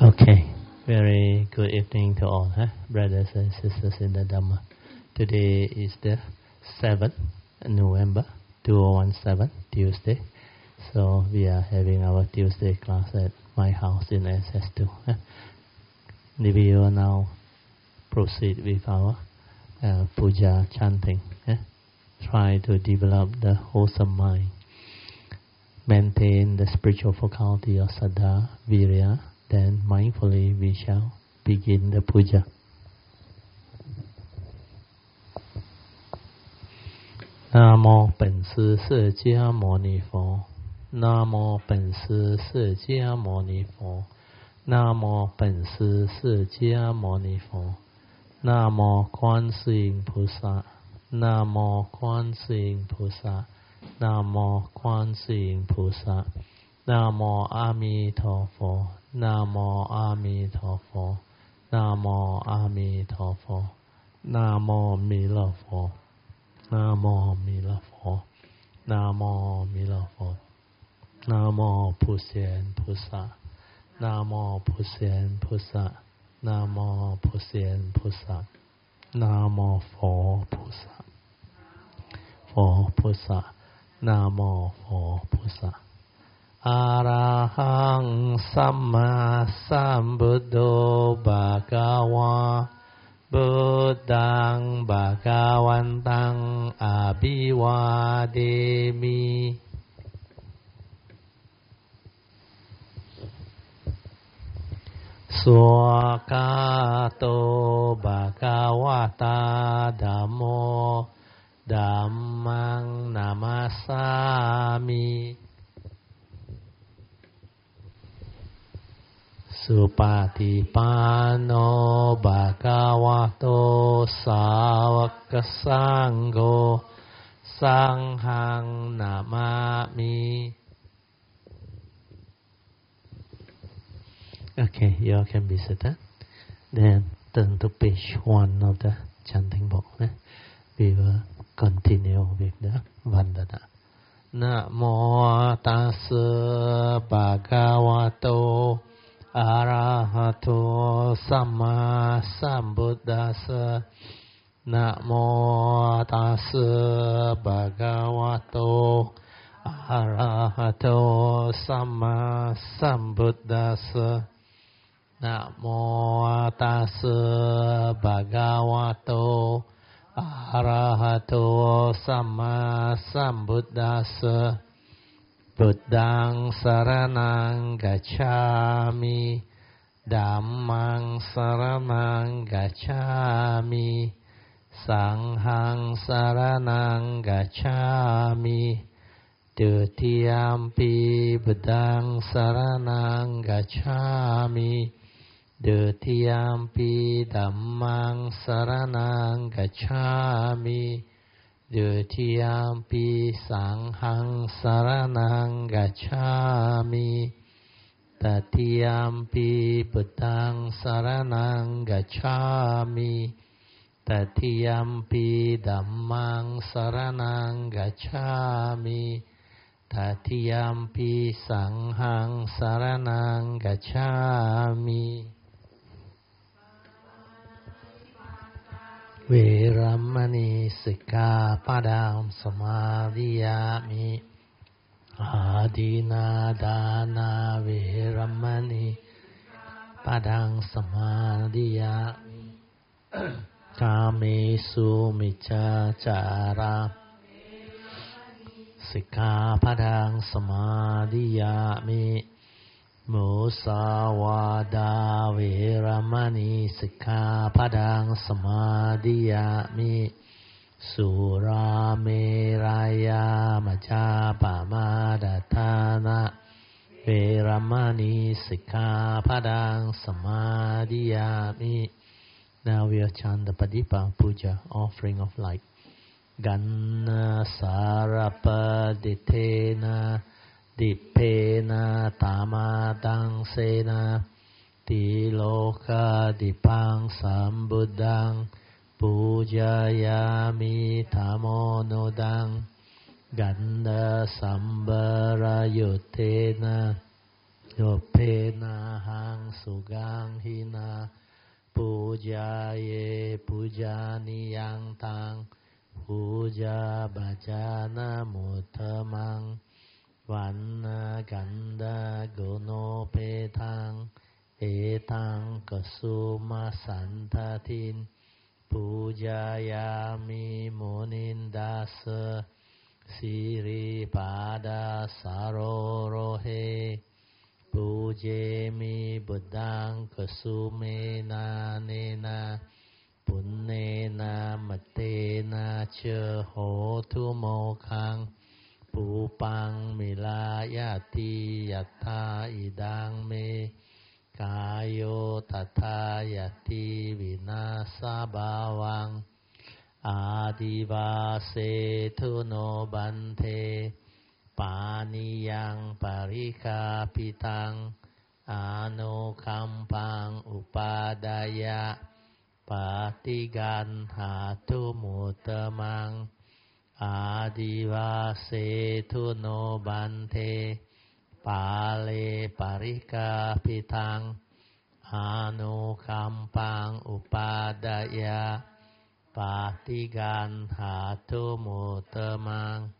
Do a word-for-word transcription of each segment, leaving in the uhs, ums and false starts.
Okay, very good evening to all, huh? brothers and sisters in the Dhamma. Today is the seventh of November two thousand seventeen, Tuesday. So we are having our Tuesday class at my house in S S two. Huh? We will now proceed with our uh, puja chanting. Huh? Try to develop the wholesome mind. Maintain the spiritual faculty of Saddha, Virya. Then mindfully we shall begin the puja. Namo 本师释迦牟尼佛 Namo 本师释迦牟尼佛 Namo 本师释迦牟尼佛 Namo 观世音菩萨 Namo 观世音菩萨 Namo 观世音菩萨 Namo 阿弥陀佛 Namo 阿弥陀佛 Namo 阿弥陀佛 Namo 弥勒佛 Namo 弥勒佛 Namo 弥勒佛 Namo 普贤菩萨 Namo 普贤菩萨 Namo 普贤菩萨 Namo 佛菩萨 佛菩萨 Namo 佛菩萨อะระหังสัมมาสัมพุทโธภะคะวะพุทธังภะคะวันตังอะภิวาเทมิสวากาโตภะคะวะตาธัมโมธัมมังนามัสสามิสุปฏิปันโนภะคะวะโตสาวกสังโฆสังฆังนามามิ Okay, you all can be seated. Then turn to page one of the chanting book. Eh? We will continue with the Vandana. Namo tassa bhagavato Arahato Samma Sambuddhassa Namo Tassa Bhagavato Arahato Samma Sambuddhassa Namo Tassa Bhagavato Arahato Samma Sambuddhassa Buddhaṃ saraṇaṃ gacchāmi Dhammaṃ saraṇaṃ gacchāmi Saṅghaṃ saraṇaṃ gacchāmi Dutiyampi Buddhaṃ saraṇaṃ gacchāmi Dutiyampi Dhammaṃ saraṇaṃ gacchāmi Dutiyampi Saṅghaṃ saraṇaṃ gacchāmi Tatiyampi Buddhaṃ saraṇaṃ gacchāmi Tatiyampi Dhammaṃ saraṇaṃ gacchāmi Tatiyampi Saṅghaṃ saraṇaṃ gacchāmiเวรัมมณีสิกขาปะทังสมาธิยามิอาทินนาทานาเวรัมมณีปะทังสมาธิยามิกาเมสุมิจฉาจาราสิกขาปะทังสมาธิยามิมุสาวาทาเวรมณีสิกขาปะทังสมาธิยามิสุราเมรยามัจจาปมาดัฏฐานะเวรมณีสิกขาปะทังสมาธิยามิ Now we will chant the Padipa Puja, offering of light. Ganna sarapadittena Dippena tamadang sena Tiloka dipang sambuddhang Pujayami tamonodang Ganda sambara yutena Yopena hang sugang hina puja ye puja niyang tang puja bhajana muttamang vanna ganda gono petang etang kasuma santatin pujayami munindasa siri pada sarorohe pujemi buddhang kasumena nena punnena matena cha hotu mokhang pupang milayati yatta idang me kayo tata yati vinasa bhavang adivase tuno bante paniyang parikapitang anukampang upadaya patigan hatu mutamang adivase tuno bante pale parikapitang anukampang upadaya patigan hatu mutamang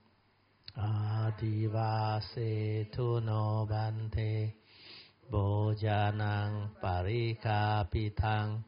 adivase tuno bante bojanang parikapitang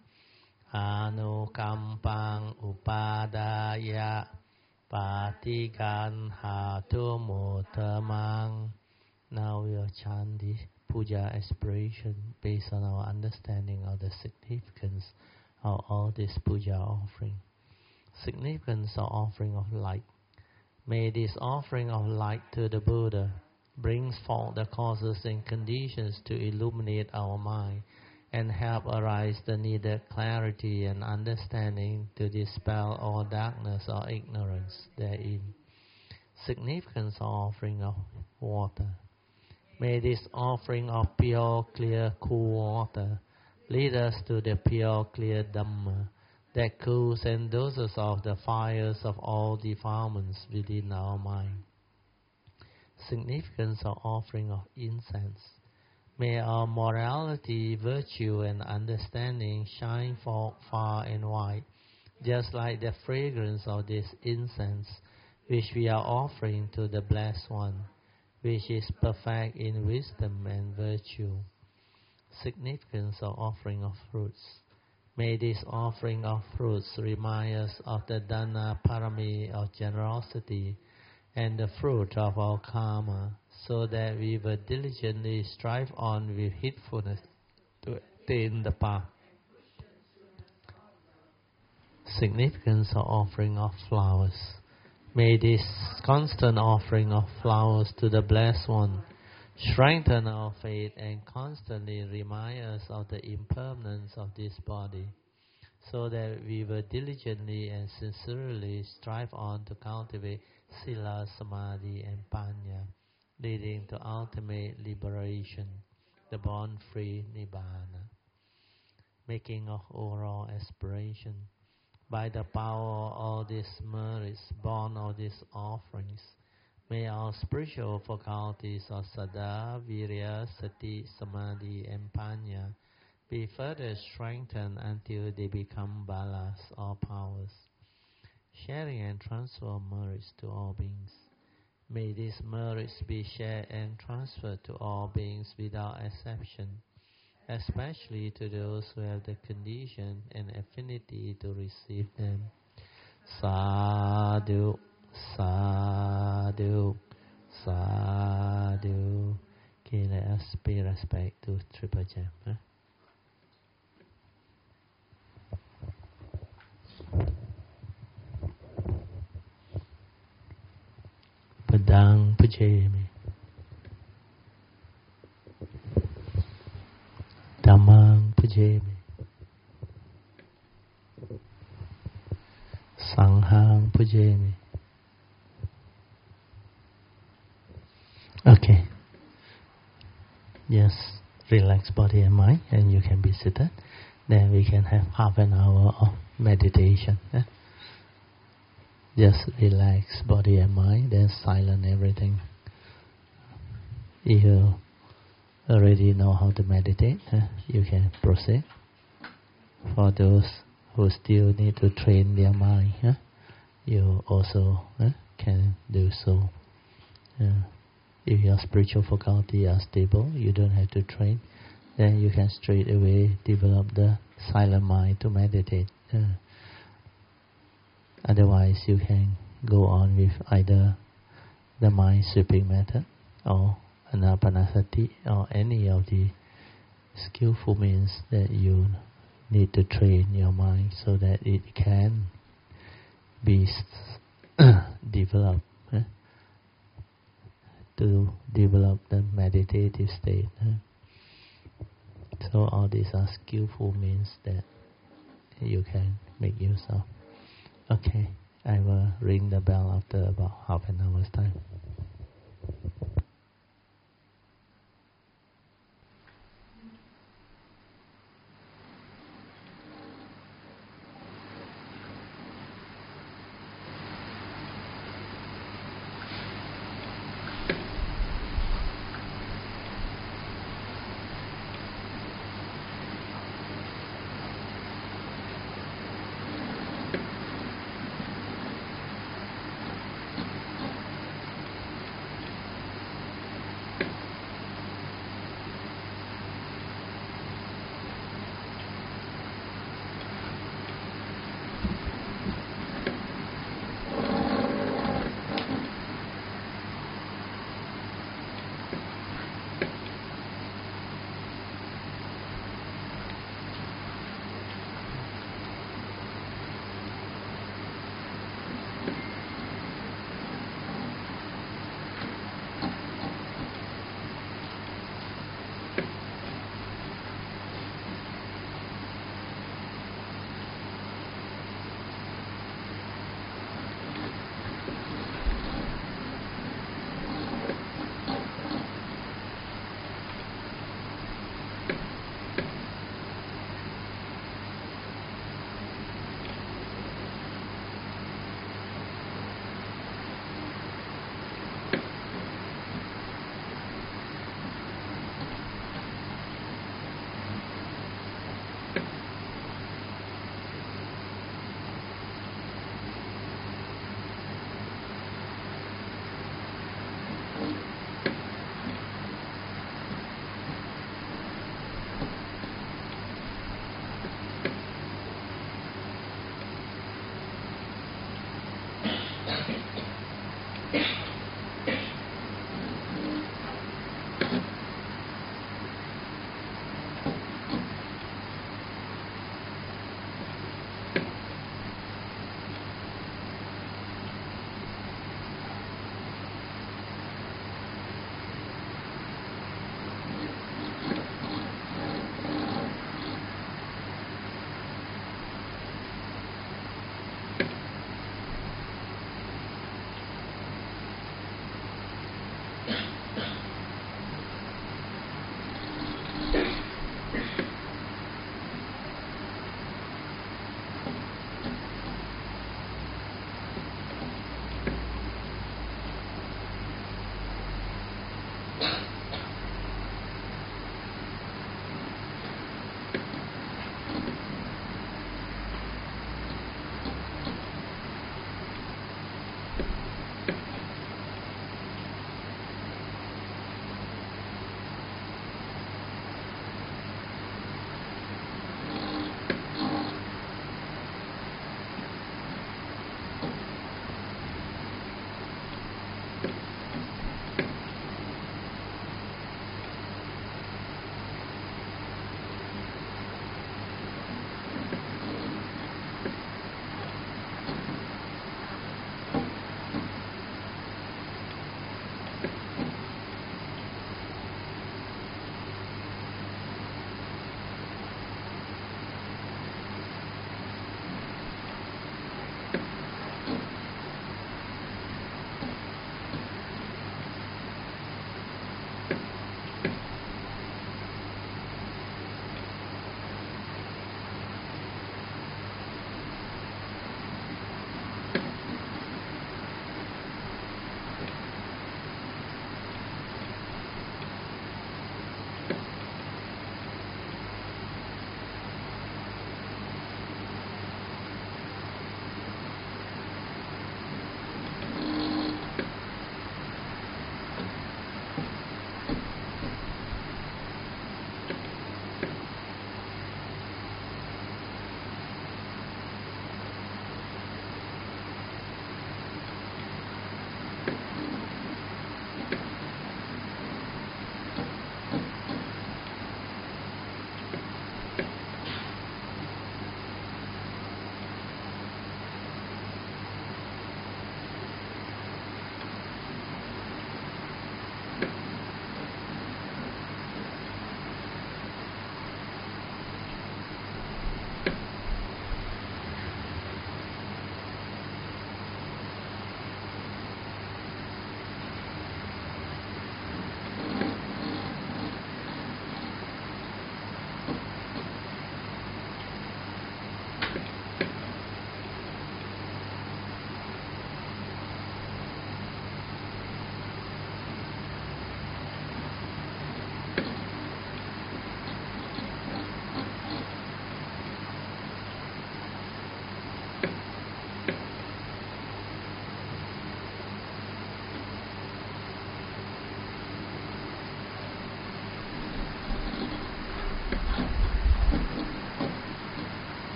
anukampang upadaya patigan hatu mutamang. Now we will chant the puja aspiration based on our understanding of the significance of all this puja offering. Significance of offering of light. May this offering of light to the Buddha brings forth the causes and conditions to illuminate our mind and help arise the needed clarity and understanding to dispel all darkness or ignorance therein. Significance of offering of water. May this offering of pure, clear, cool water lead us to the pure, clear Dhamma that cools and doses off the fires of all defilements within our mind. Significance of offering of incense. May our morality, virtue, and understanding shine forth far and wide, just like the fragrance of this incense, which we are offering to the Blessed One, which is perfect in wisdom and virtue. Significance of offering of fruits. May this offering of fruits remind us of the Dana Parami of generosity and the fruit of our karma, so that we will diligently strive on with heedfulness to attain the path. Significance of offering of flowers. May this constant offering of flowers to the Blessed One strengthen our faith and constantly remind us of the impermanence of this body, so that we will diligently and sincerely strive on to cultivate Sila, Samadhi, and Panya, leading to ultimate liberation, the born-free Nibbana. Making of overall aspiration. By the power of all these merits born of these offerings, may our spiritual faculties of Saddha, Virya, Sati, Samadhi, and Panya be further strengthened until they become balas or powers, sharing and transfer merits to all beings. May these merits be shared and transferred to all beings without exception, especially to those who have the condition and affinity to receive them. Sadhu, sadhu, sadhu. Okay, let us pay respect to Triple Gem. Huh? Padang Pujami. Dhammang Pujami. Sanghang Pujami. Okay. Yes, relax body and mind, and you can be seated. Then we can have half an hour of meditation. Eh? Just relax body and mind, then silence everything. Ear, already know how to meditate, huh? You can proceed. For those who still need to train their mind, huh? You also huh, can do so. Uh, if your spiritual faculty are stable, you don't have to train. Then you can straight away develop the silent mind to meditate. Uh, otherwise, you can go on with either the mind sweeping method or anapanasati or any of the skillful means that you need to train your mind so that it can be developed eh? to develop the meditative state. Eh? So all these are skillful means that you can make use of. Okay, I will ring the bell after about half an hour's time.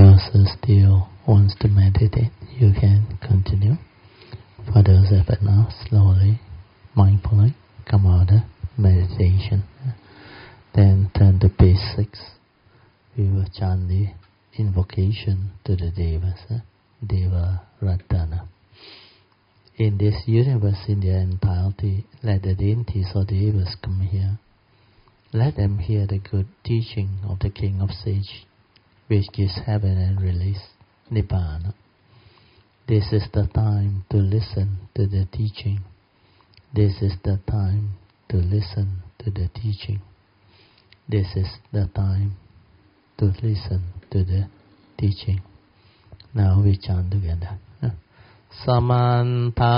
those who still wants to meditate, you can continue. For those that are now slowly, mindfully come out of meditation. Then turn to page six. We will chant the invocation to the Devas, Deva Ratana. In this universe, in their entirety, let the deities or Devas come here. Let them hear the good teaching of the King of Sage, which gives heaven and release, Nibbana. This is the time to listen to the teaching. This is the time to listen to the teaching. This is the time to listen to the teaching. Now we chant together. Samanta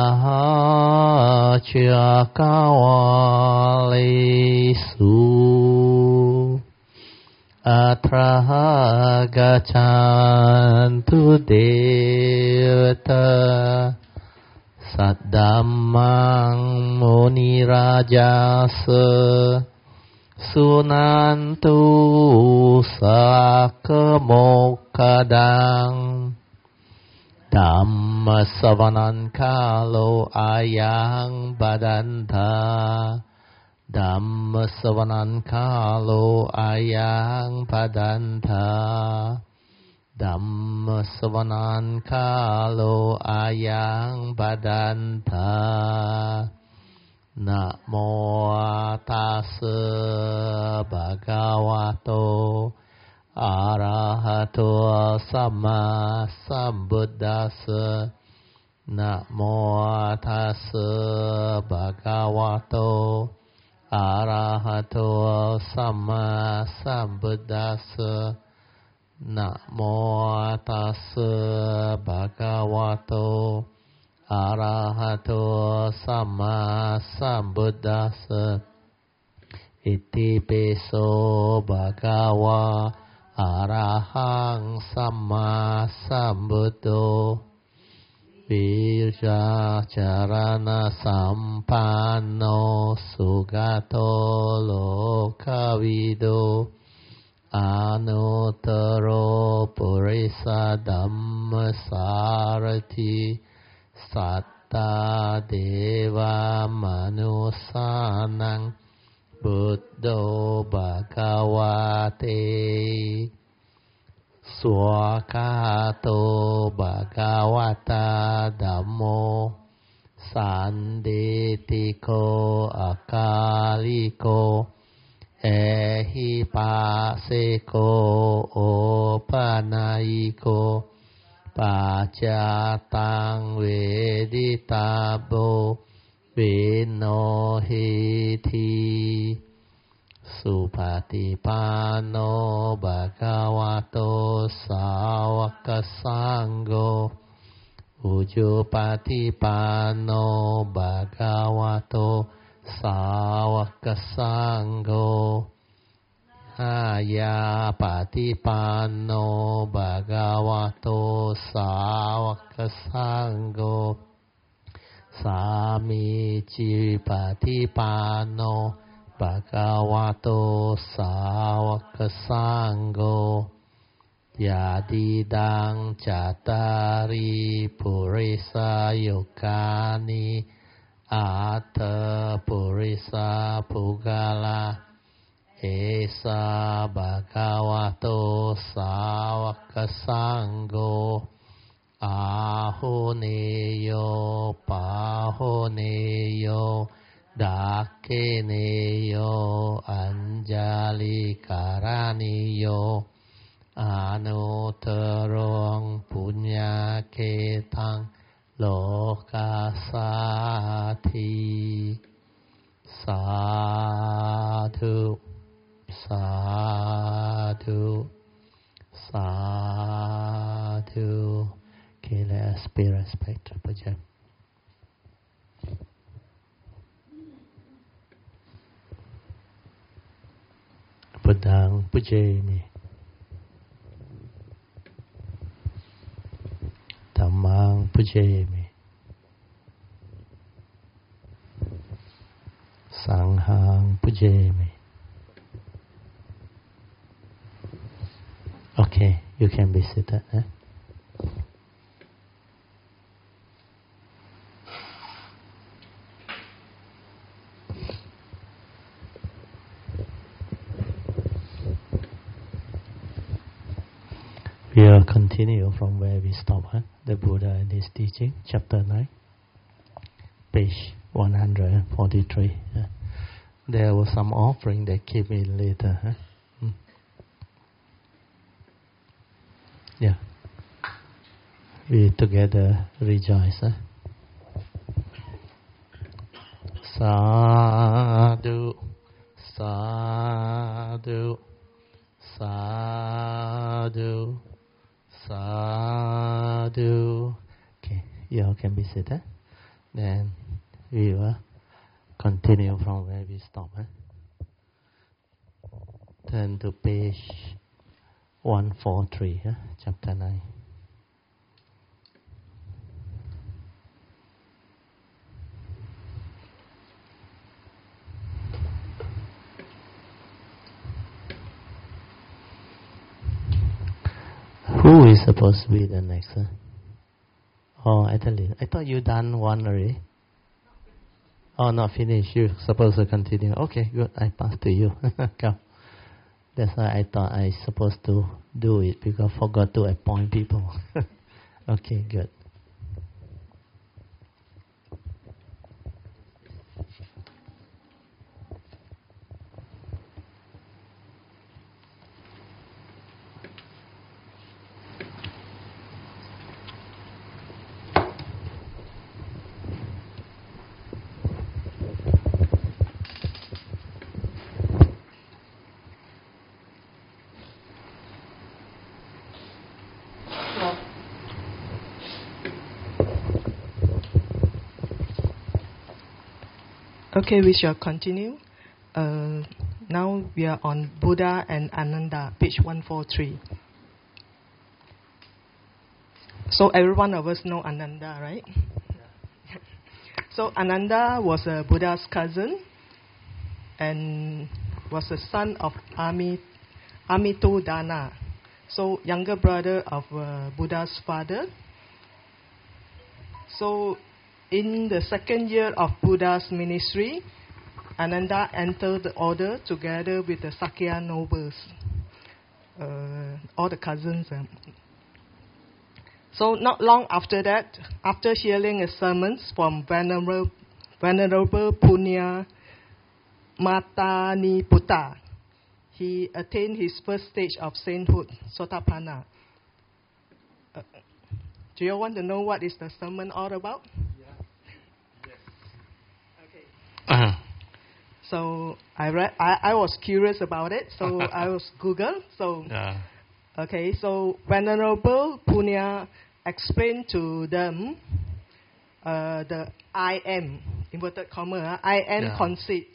Chakawalesu Atra Gachantu Devata Saddhammang Muni Rajasa Sunantu Sakamokadang Dhamma Savanan Kalo Ayang Badanta Dhamma Savanan Kalo Ayang Badanta Dhamma Savanan Kalo Ayang Badanta Namo Tassa Bhagavato Arahato Samma Sambuddhassa Namo Tassa Bhagavato Arahato Samma Sambuddhassa Namo Tassa Bhagavato Arahato Samma Sambuddhassa Iti Piso Bhagava Arahang Samma Sambuddho Virja Charana Sampanno Sugato Lokavido Anuttaro Purisa Dhammasarati Satta Deva Manusanang Buddho Bhagavate Swakato Bhagavata Dhammo Sandetiko Akaliko Ehipaseko Opanayiko Pacatang Veditabo Vinohiti Supatipano Bhagavato Sawaka Sangho Ujupatipano Bhagavato Sawaka Sangho Ayapatipano Bhagavato Sawaka Sangho Samici Patipano Bhagavato Sawaka Sangho Yadidang Chatari Purisa Yokani Ata Purisa Pugala Esa Bhagavato Sawaka Sangho Ahoneyo Pahoneyo Dakeneyo Anjali Karaniyo Anutarong Punya Ketang Lokasati Sadhu Sadhu Sadhu. Okay, let us pay respect to Puja. Buddhang Pujami Dhammang Pujami Sanghang Pujami. Okay. You can be seated. Eh? We'll continue from where we stop. Huh? The Buddha and his teaching, chapter nine, page one hundred forty-three. Huh? There was some offering that came in later. Huh? Hmm. Yeah. We together rejoice. Huh? Sadhu, sadhu, sadhu. Sadhu. Okay, you all can be seated. Then we will continue from where we stop. Eh? Turn to page one forty-three, eh? Chapter nine. Who is supposed to be the next? Huh? Oh, Adeline. I thought you done one already. Oh, not finished. You're supposed to continue. Okay, good. I pass to you. Come. That's why I thought I supposed to do it because I forgot to appoint people. Okay, good. Okay, we shall continue. Uh, now we are on Buddha and Ananda, page one forty-three. So every one of us know Ananda, right? Yeah. So Ananda was a Buddha's cousin and was the son of Amit, Amitodana, so younger brother of uh, Buddha's father. So in the second year of Buddha's ministry, Ananda entered the order together with the Sakya nobles, uh, all the cousins. Um. So not long after that, after hearing a sermon from Venerable, Venerable Punya Mataniputta, he attained his first stage of sainthood, Sotapanna. Uh, do you want to know what is the sermon all about? Uh-huh. So I read. I, I was curious about it, so I was Google. So yeah. Okay, so Venerable Punya explained to them uh, the I am inverted comma I am yeah. conceit.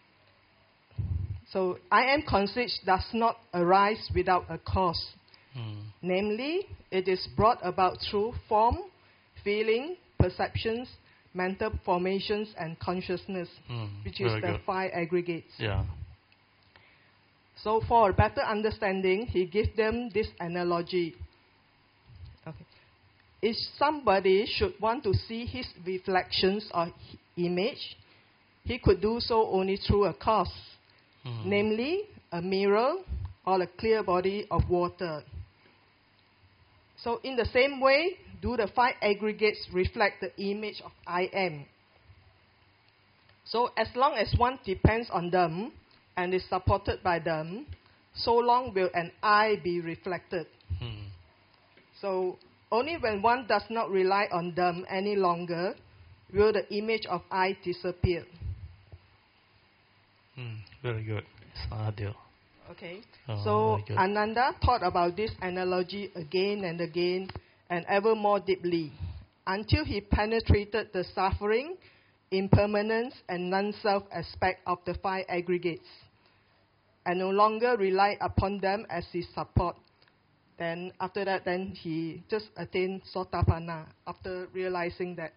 So I am conceit does not arise without a cause. Mm. Namely, it is brought about through form, feeling, perceptions, mental formations, and consciousness, mm, which is the good. five aggregates. Yeah. So for a better understanding, he gave them this analogy. Okay. If somebody should want to see his reflections or image, he could do so only through a cause, mm. namely a mirror or a clear body of water. So in the same way, do the five aggregates reflect the image of I am. So as long as one depends on them and is supported by them, so long will an I be reflected. Hmm. So only when one does not rely on them any longer will the image of I disappear. Hmm. Very good. Sadhu. Okay. Oh, so Ananda thought about this analogy again and again and ever more deeply until he penetrated the suffering, impermanence, and non-self aspect of the five aggregates and no longer relied upon them as his support. Then after that, then he just attained Sotapanna after realizing that.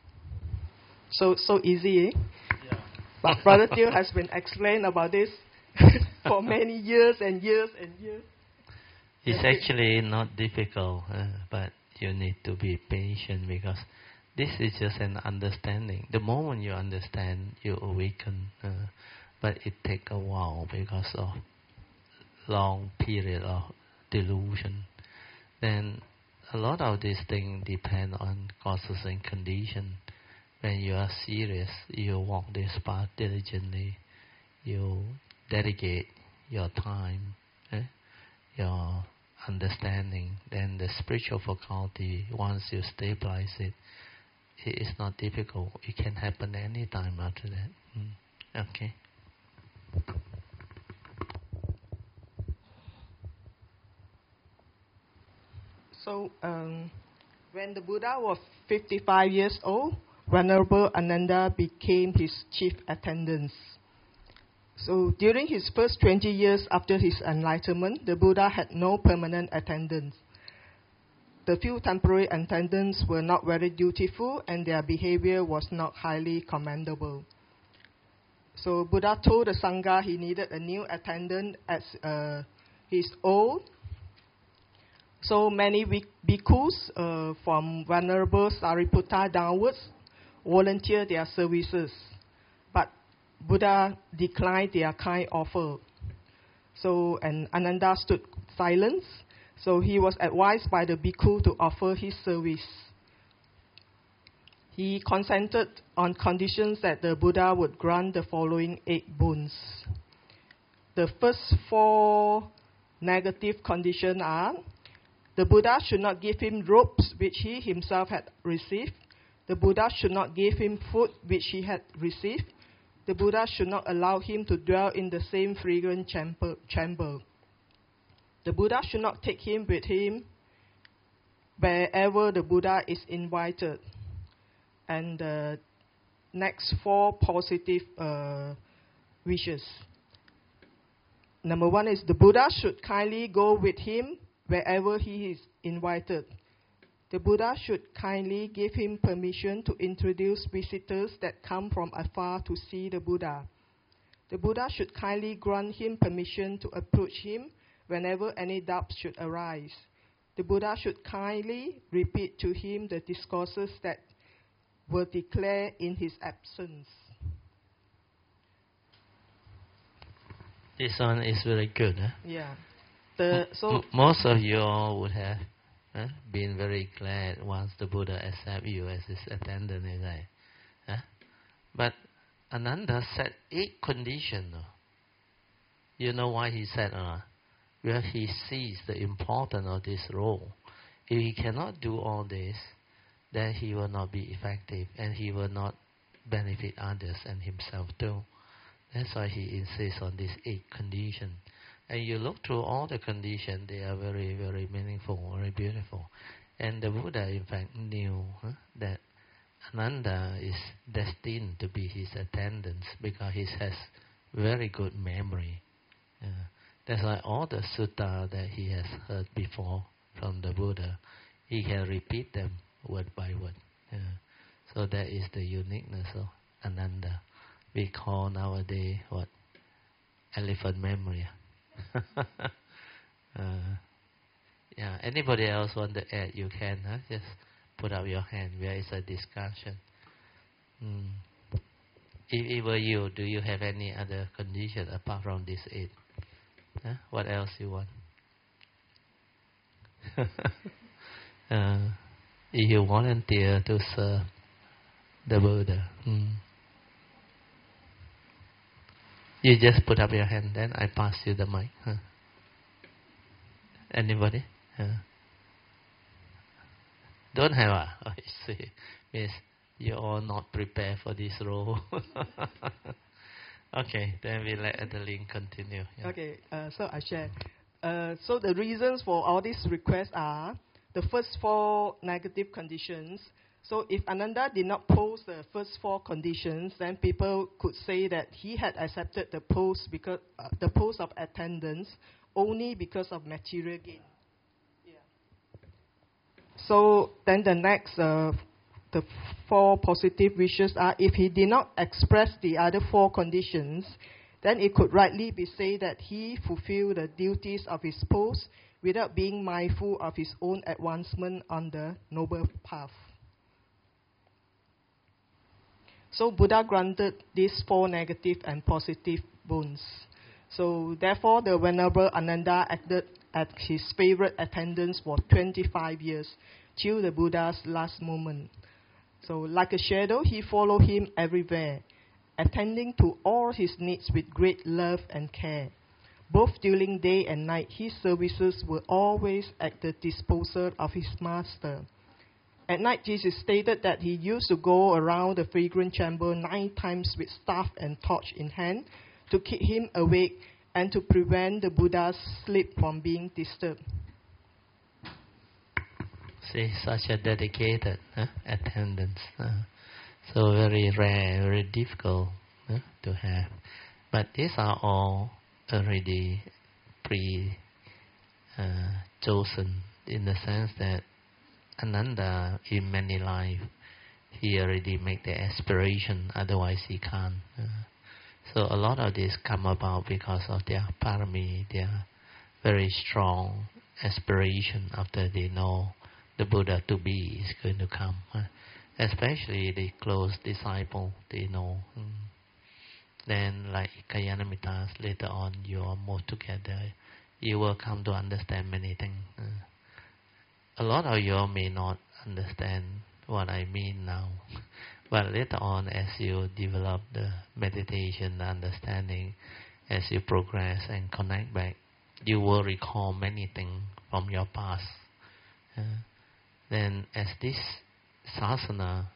So so easy, eh? Yeah. But Brother Teo has been explained about this for many years and years and years. It's actually not difficult, uh, but you need to be patient because this is just an understanding. The moment you understand, you awaken. Uh, but it takes a while because of long period of delusion. Then a lot of these things depend on causes and conditions. When you are serious, you walk this path diligently. You dedicate your time, eh? your understanding. Then the spiritual faculty, once you stabilize it, it is not difficult. It can happen any time after that. Mm. Okay. So, um, when the Buddha was fifty-five years old, Venerable Ananda became his chief attendant. So, during his first twenty years after his enlightenment, the Buddha had no permanent attendants. The few temporary attendants were not very dutiful and their behavior was not highly commendable. So, Buddha told the Sangha he needed a new attendant as uh, his old. So many bhikkhus uh, from Venerable Sariputta downwards volunteered their services, but Buddha declined their kind offer. So, and Ananda stood silent. So he was advised by the bhikkhu to offer his service. He consented on conditions that the Buddha would grant the following eight boons. The first four negative conditions are: the Buddha should not give him robes which he himself had received. The Buddha should not give him food which he had received. The Buddha should not allow him to dwell in the same fragrant chamber. chamber. The Buddha should not take him with him wherever the Buddha is invited. And the next four positive uh, wishes. Number one is the Buddha should kindly go with him wherever he is invited. The Buddha should kindly give him permission to introduce visitors that come from afar to see the Buddha. The Buddha should kindly grant him permission to approach him whenever any doubts should arise. The Buddha should kindly repeat to him the discourses that were declared in his absence. This one is very good. Huh? Yeah. The, so M- most of you all would have huh, been very glad once the Buddha accepted you as his attendant, right? Huh? But Ananda set eight conditions. You know why he said uh, well, he sees the importance of this role. If he cannot do all this, then he will not be effective and he will not benefit others and himself too. That's why he insists on these eight conditions. And you look through all the conditions, they are very, very meaningful, very beautiful. And the Buddha, in fact, knew huh, that Ananda is destined to be his attendant because he has very good memory. Uh, that's why all the sutta that he has heard before from the Buddha, he can repeat them word by word. Uh, so that is the uniqueness of Ananda. We call nowadays what? Elephant memory. uh, yeah. Anybody else want to add? You can. Huh? Just put up your hand. Where is a discussion? Mm. If it were you, do you have any other condition apart from this eight? Huh? What else you want? uh, if you volunteer to serve the Buddha, mm. you just put up your hand, then I pass you the mic. Huh? Anybody? Uh, don't have a? Oh, I see. Means you're all not prepared for this role. Okay, then we let Adeline continue. Yeah. Okay, uh, so I share. Uh, so the reasons for all these requests are the first four negative conditions. So if Ananda did not pose the first four conditions, then people could say that he had accepted the post because uh, the post of attendance only because of material gain. Yeah. So then the next, uh, the four positive wishes are: if he did not express the other four conditions, then it could rightly be said that he fulfilled the duties of his post without being mindful of his own advancement on the noble path. So Buddha granted these four negative and positive boons. So therefore, the Venerable Ananda acted as his favorite attendant for twenty-five years, till the Buddha's last moment. So like a shadow, he followed him everywhere, attending to all his needs with great love and care. Both during day and night, his services were always at the disposal of his master. At night, Jesus stated that he used to go around the fragrant chamber nine times with staff and torch in hand to keep him awake and to prevent the Buddha's sleep from being disturbed. See, such a dedicated uh, attendance. Uh, so very rare, very difficult uh, to have. But these are all already pre uh, chosen in the sense that Ananda, in many lives, he already make the aspiration, otherwise he can't. Uh, so a lot of this come about because of their parami, their very strong aspiration after they know the Buddha to be is going to come. Uh, especially the close disciple, they know. Mm. Then like Kalyanamitas, later on you are more together, you will come to understand many things. Uh, a lot of you may not understand what I mean now, but later on as you develop the meditation, the understanding, as you progress and connect back, you will recall many things from your past. Uh, then as this sasana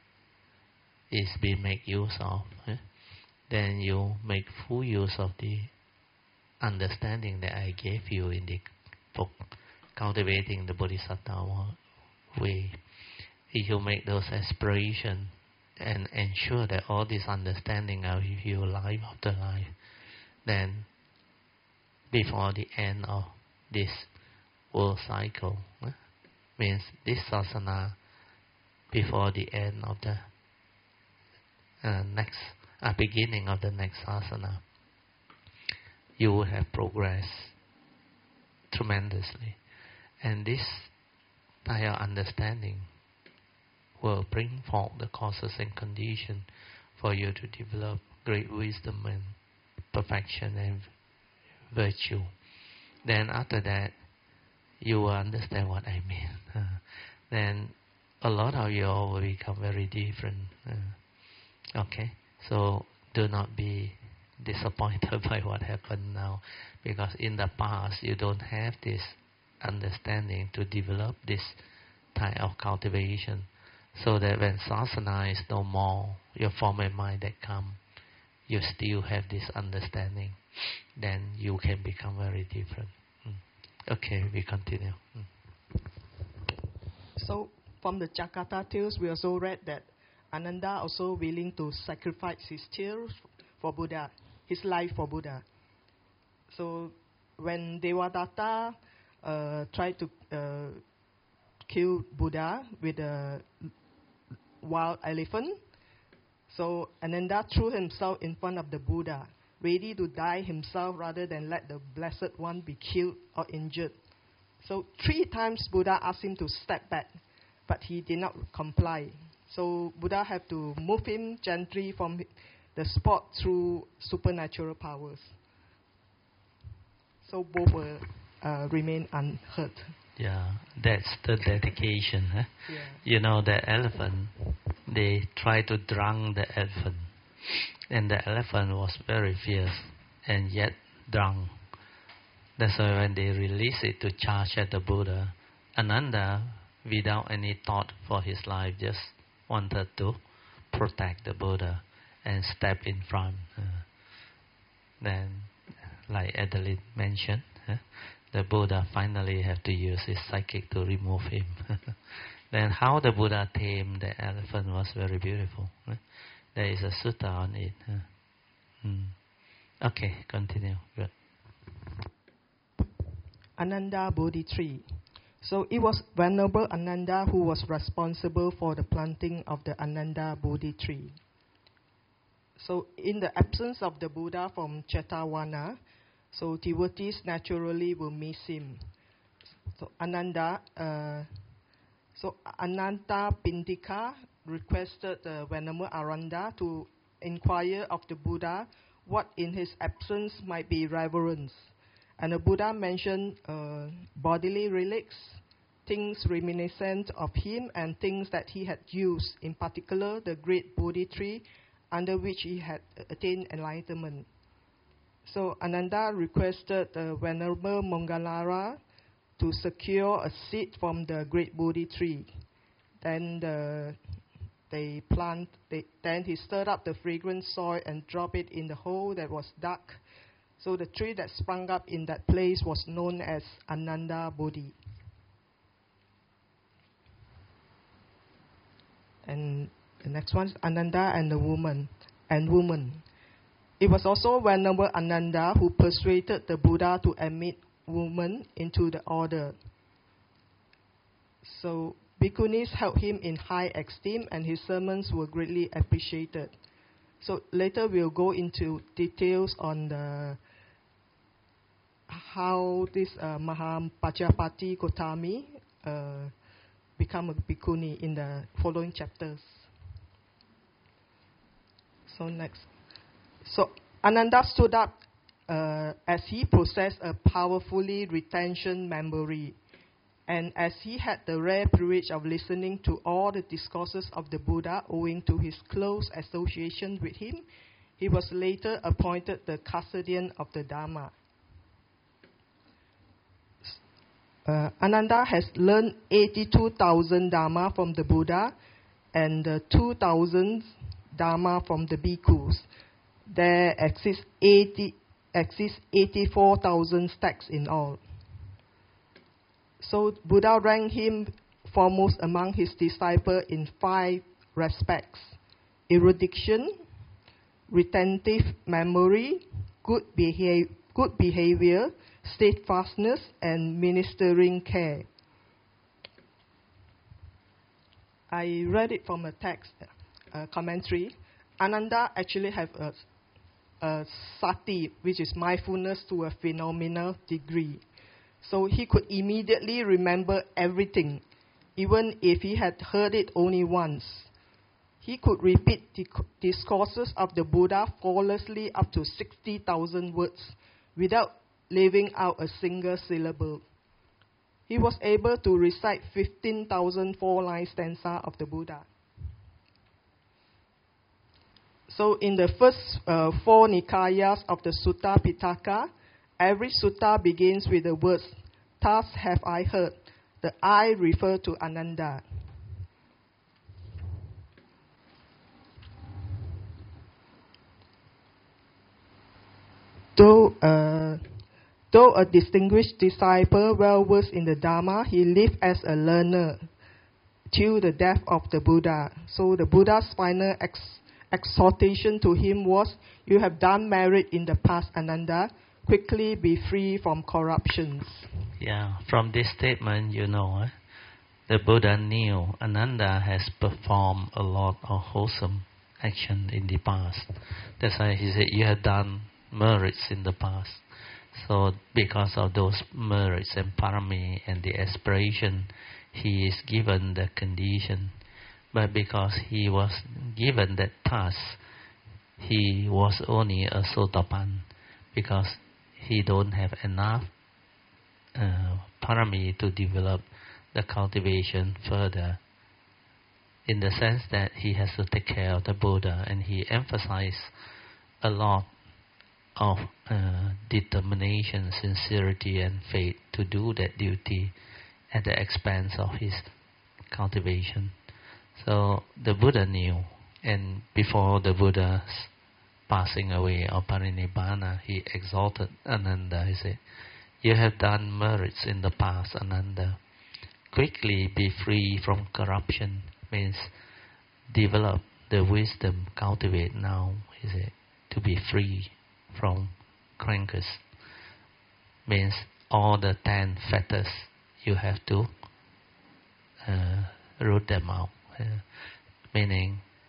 is being made use of, uh, then you make full use of the understanding that I gave you in the book, Cultivating the Bodhisattva Way. If you make those aspirations and ensure that all this understanding are with you life after life, then before the end of this world cycle, eh, means this sasana, before the end of the uh, next, uh, beginning of the next sasana, you will have progressed tremendously. And this type of understanding will bring forth the causes and conditions for you to develop great wisdom and perfection and virtue. Then after that, you will understand what I mean. Uh, then a lot of you all will become very different. Uh, okay, so do not be disappointed by what happened now, because in the past you don't have this understanding to develop this type of cultivation, so that when sasana is no more, your form and mind that come, you still have this understanding, then you can become very different. Mm. Okay, we continue. Mm. So from the Jakarta tales, we also read that Ananda also willing to sacrifice his tears for Buddha, his life for Buddha. So when Devadatta uh, tried to uh, kill Buddha with a wild elephant, so Ananda threw himself in front of the Buddha, ready to die himself rather than let the Blessed One be killed or injured. So three times Buddha asked him to step back, but he did not comply. So Buddha had to move him gently from the spot through supernatural powers. So both will uh, remain unhurt. Yeah, that's the dedication. Huh? Yeah. You know, the elephant, they try to drown the elephant. And the elephant was very fierce and yet drowned. That's why when they release it to charge at the Buddha, Ananda, without any thought for his life, just wanted to protect the Buddha and step in front. Uh, then, like Adeline mentioned, uh, the Buddha finally had to use his psychic to remove him. Then how the Buddha tamed the elephant was very beautiful. Uh, there is a sutta on it. Uh, mm. Okay, continue. Good. Ananda Bodhi tree. So it was Venerable Ananda who was responsible for the planting of the Ananda Bodhi tree. So in the absence of the Buddha from Jetavana, so devotees naturally will miss him. So Ananda, uh, so Ananta Pindika requested uh, Venerable Ananda to inquire of the Buddha what in his absence might be reverence. And the Buddha mentioned uh, bodily relics, things reminiscent of him, and things that he had used, in particular the great Bodhi tree under which he had attained enlightenment. So Ananda requested uh, Venerable Mongalara to secure a seed from the great Bodhi tree. Then the, they plant, they, then he stirred up the fragrant soil and dropped it in the hole that was dug. So the tree that sprung up in that place was known as Ananda Bodhi. And the next one is Ananda and the woman and woman. It was also Venerable Ananda who persuaded the Buddha to admit women into the order. So bhikkhunis held him in high esteem, and his sermons were greatly appreciated. So later we'll go into details on the how this uh, Mahapajapati Gotami uh, become a bhikkhuni in the following chapters. So next. So Ananda stood up uh, as he possessed a powerfully retention memory. And as he had the rare privilege of listening to all the discourses of the Buddha owing to his close association with him, he was later appointed the custodian of the Dharma. Uh, Ananda has learned eighty-two thousand Dharma from the Buddha and uh, two thousand Dharma from the bhikkhus. There exist, eighty, exist eighty-four thousand texts in all. So Buddha ranked him foremost among his disciples in five respects: erudition, retentive memory, good, behav- good behavior, steadfastness, and ministering care. I read it from a text uh, commentary. Ananda actually have a, a sati, which is mindfulness to a phenomenal degree. So he could immediately remember everything, even if he had heard it only once. He could repeat the discourses of the Buddha flawlessly up to sixty thousand words without leaving out a single syllable. He was able to recite fifteen thousand four-line stanza of the Buddha. So in the first uh, four Nikayas of the Sutta Pitaka, every sutta begins with the words, "Thus have I heard." The I refer to Ananda. Though, uh, though a distinguished disciple well versed in the Dharma, he lived as a learner till the death of the Buddha. So the Buddha's final ex- exhortation to him was, "You have done merit in the past, Ananda. Quickly be free from corruptions." Yeah, from this statement, you know, eh, the Buddha knew Ananda has performed a lot of wholesome action in the past. That's why he said, "You have done merits in the past." So because of those merits and parami and the aspiration, he is given the condition. But because he was given that task, he was only a sotapan, because he don't have enough uh, parami to develop the cultivation further, in the sense that he has to take care of the Buddha, and he emphasized a lot of uh, determination, sincerity, and faith to do that duty at the expense of his cultivation. So the Buddha knew, and before the Buddha's passing away or parinibbana, he exalted Ananda. He said, "You have done merits in the past, Ananda. Quickly be free from corruption," means develop the wisdom, cultivate now, he said, to be free from crankers. Means all the ten fetters, you have to uh, root them out. Uh, meaning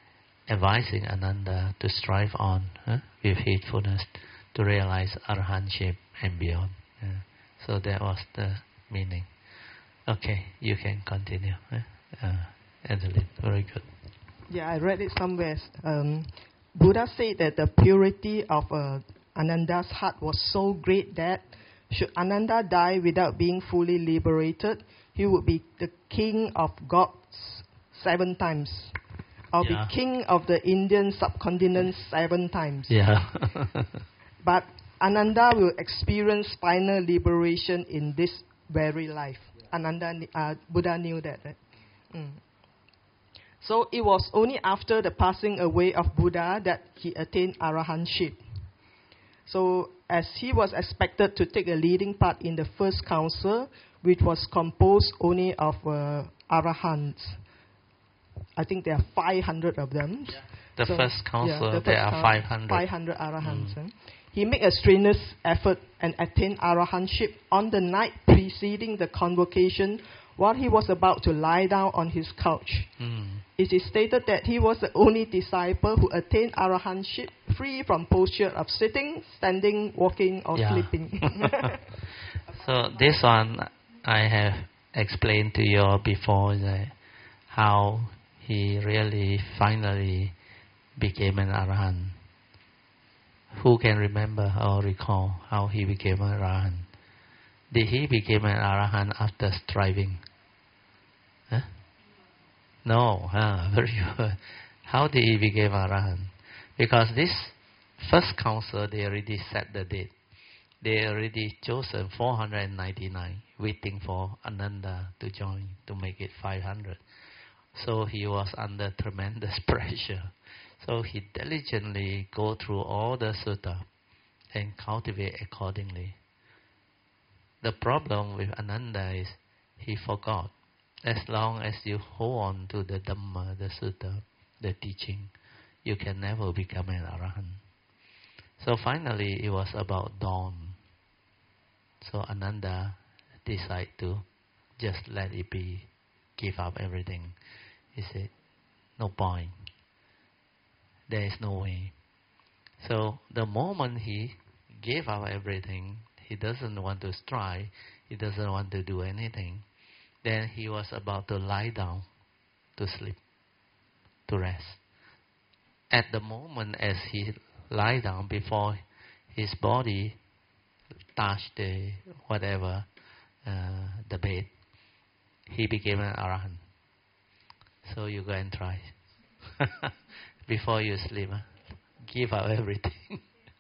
advising Ananda to strive on huh, with heedfulness to realize arahantship and beyond. Uh, so that was the meaning. Okay, you can continue. Uh, uh, Adeline, very good. Yeah, I read it somewhere. Um, Buddha said that the purity of uh, Ananda's heart was so great that should Ananda die without being fully liberated, he would be the king of gods seven times. Or Yeah. be king of the Indian subcontinent seven times. Yeah. But Ananda will experience final liberation in this very life. Ananda, uh, Buddha knew that. Right? Mm. So it was only after the passing away of Buddha that he attained arahantship. So as he was expected to take a leading part in the first council, which was composed only of uh, arahants. I think there are five hundred of them. Yeah. The so, first council, yeah, the there first are five hundred. five hundred arahants. Mm. Eh? He made a strenuous effort and attained arahantship on the night preceding the convocation while he was about to lie down on his couch. Mm. It is stated that he was the only disciple who attained arahantship free from posture of sitting, standing, walking, or yeah. sleeping. So this one I have explained to you before, that how he really finally became an arahant. Who can remember or recall how he became an arahant? Did he become an arahant after striving? Huh? No, huh? Very good. How did he become arahant? Because this first council, they already set the date. They already chosen four hundred ninety-nine, waiting for Ananda to join to make it five hundred. So he was under tremendous pressure. So he diligently go through all the sutta and cultivate accordingly. The problem with Ananda is he forgot. As long as you hold on to the Dhamma, the sutta, the teaching, you can never become an arahant. So finally, it was about dawn. So Ananda decided to just let it be, give up everything. He said, no point. There is no way. So the moment he gave up everything, he doesn't want to strive, he doesn't want to do anything, then he was about to lie down to sleep, to rest. At the moment as he lie down, before his body touched the whatever, uh, the bed, he became an arahant. So you go and try. Before you sleep, huh? Give up everything.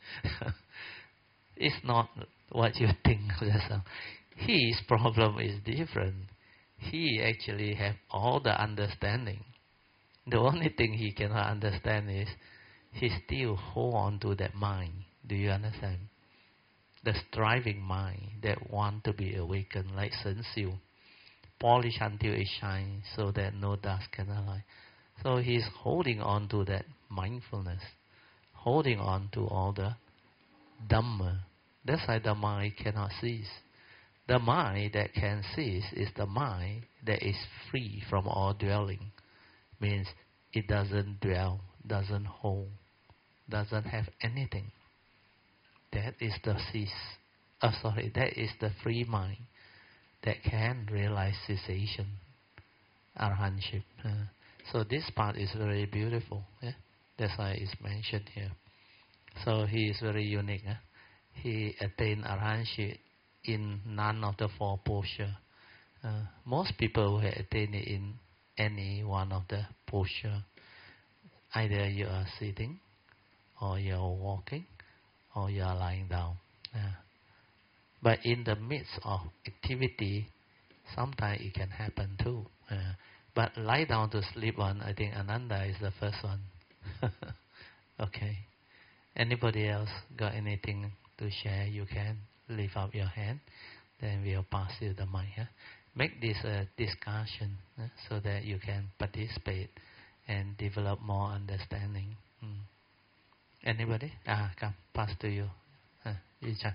It's not what you think. His problem is different. He actually have all the understanding. The only thing he cannot understand is he still hold on to that mind. Do you understand? The striving mind that want to be awakened, like Shen Xiu. Polish until it shines so that no dust can alight. So he's holding on to that mindfulness, holding on to all the Dhamma. That's why the mind cannot cease. The mind that can cease is the mind that is free from all dwelling. Means it doesn't dwell, doesn't hold, doesn't have anything. That is the cease. Oh, sorry, that is the free mind that can realize cessation, arahantship. Uh, so this part is very beautiful. Yeah? That's why it's mentioned here. So he is very unique. Eh? He attained arahantship in none of the four postures. Uh, most people will attain it in any one of the postures. Either you are sitting, or you are walking, or you are lying down. Uh, but in the midst of activity, sometimes it can happen too. Uh, but lie down to sleep one, I think Ananda is the first one. Okay. Anybody else got anything to share? You can lift up your hand. Then we'll pass you the mic. Huh? Make this a discussion uh, so that you can participate and develop more understanding. Mm. Anybody? Ah, come, pass to you. Uh, you check.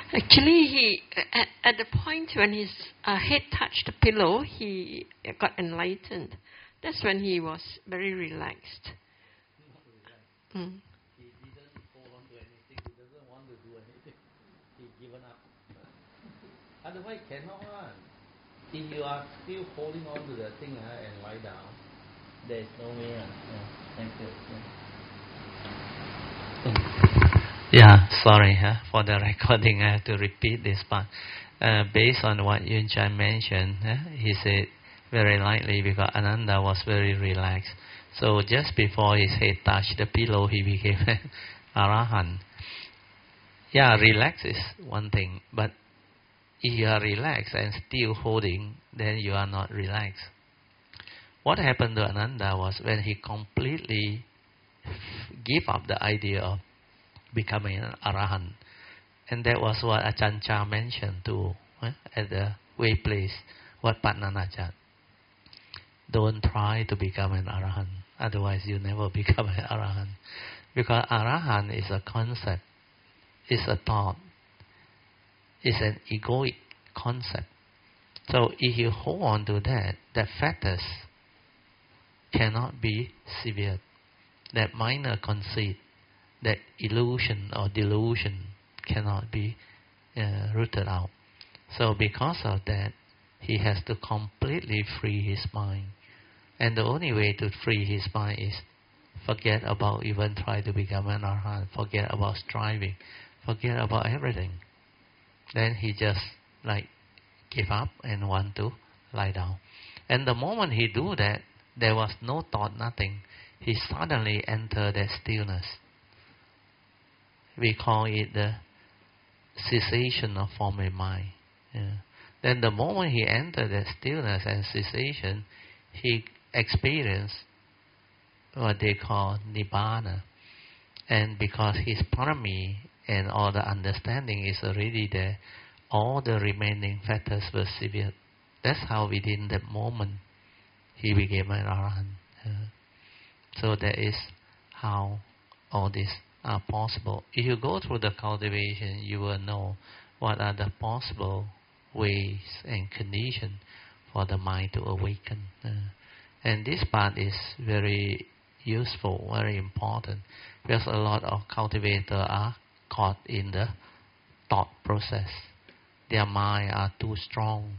Actually, he at, at the point when his uh, head touched the pillow, he got enlightened. That's when he was very relaxed. Mm. He didn't hold on to anything. He doesn't want to do anything. He given up. Otherwise, cannot one. If you are still holding on to the thing uh, and lie down, there is no way. Uh. Yeah. Thank you. Yeah, yeah sorry huh, for the recording. I have to repeat this part. Uh, based on what Yun Chan mentioned, uh, he said very lightly because Ananda was very relaxed. So just before his head touched the pillow, he became Arahant. Yeah, relax is one thing, but if you are relaxed and still holding, then you are not relaxed. What happened to Ananda was when he completely gave up the idea of becoming an Arahant. And that was what Ajahn Chah mentioned too, eh, at the way place, what Padmanabhat. Don't try to become an Arahant, otherwise you never become an Arahant. Because Arahant is a concept, it's a thought, it's an egoic concept. So if you hold on to that, that fetters cannot be severed. That minor conceit, that illusion or delusion cannot be uh, rooted out. So because of that, he has to completely free his mind. And the only way to free his mind is forget about even trying to become an Arahant, forget about striving, forget about everything. Then he just like give up and want to lie down. And the moment he do that, there was no thought, nothing. He suddenly entered that stillness. We call it the cessation of form and mind. Yeah. Then the moment he entered that stillness and cessation, he experienced what they call Nibbana. And because his parami and all the understanding is already there, all the remaining fetters were severed. That's how within that moment he became an Arahant. Uh, so that is how all this are possible. If you go through the cultivation, you will know what are the possible ways and conditions for the mind to awaken. Uh, and this part is very useful, very important, because a lot of cultivators are caught in the thought process. Their mind are too strong,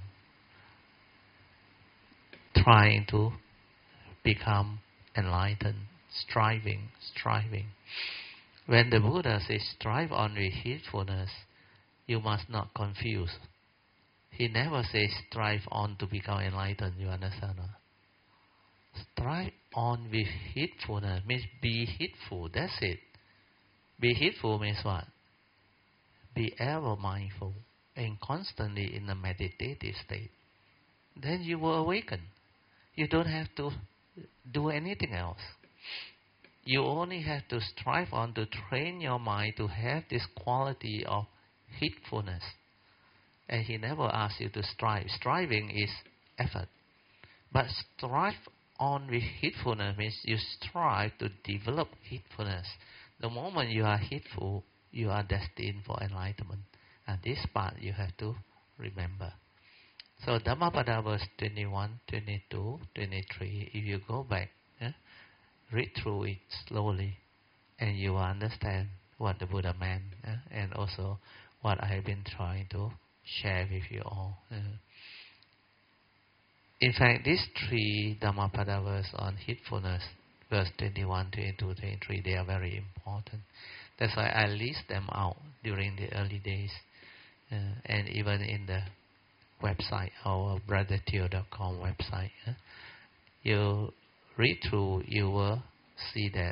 trying to become enlightened, striving, striving. When the Buddha says strive on with heedfulness, you must not confuse. He never says strive on to become enlightened, you understand? No? Strive on with heedfulness means be heedful, that's it. Be heedful means what? Be ever mindful and constantly in a meditative state. Then you will awaken. You don't have to do anything else. You only have to strive on to train your mind to have this quality of heedfulness. And he never asks you to strive. Striving is effort. But strive on with heedfulness means you strive to develop heedfulness. The moment you are heedful, you are destined for enlightenment. And this part you have to remember. So Dhammapada verse twenty-one, twenty-two, twenty-three, if you go back, eh, read through it slowly, and you will understand what the Buddha meant, eh, and also what I have been trying to share with you all. Eh. In fact, these three Dhammapada verses on heedfulness, verse twenty-one, twenty-two, twenty-three, they are very important. That's why I list them out during the early days, uh, and even in the website, our brother teo dot com website. Uh, you read through, you will see that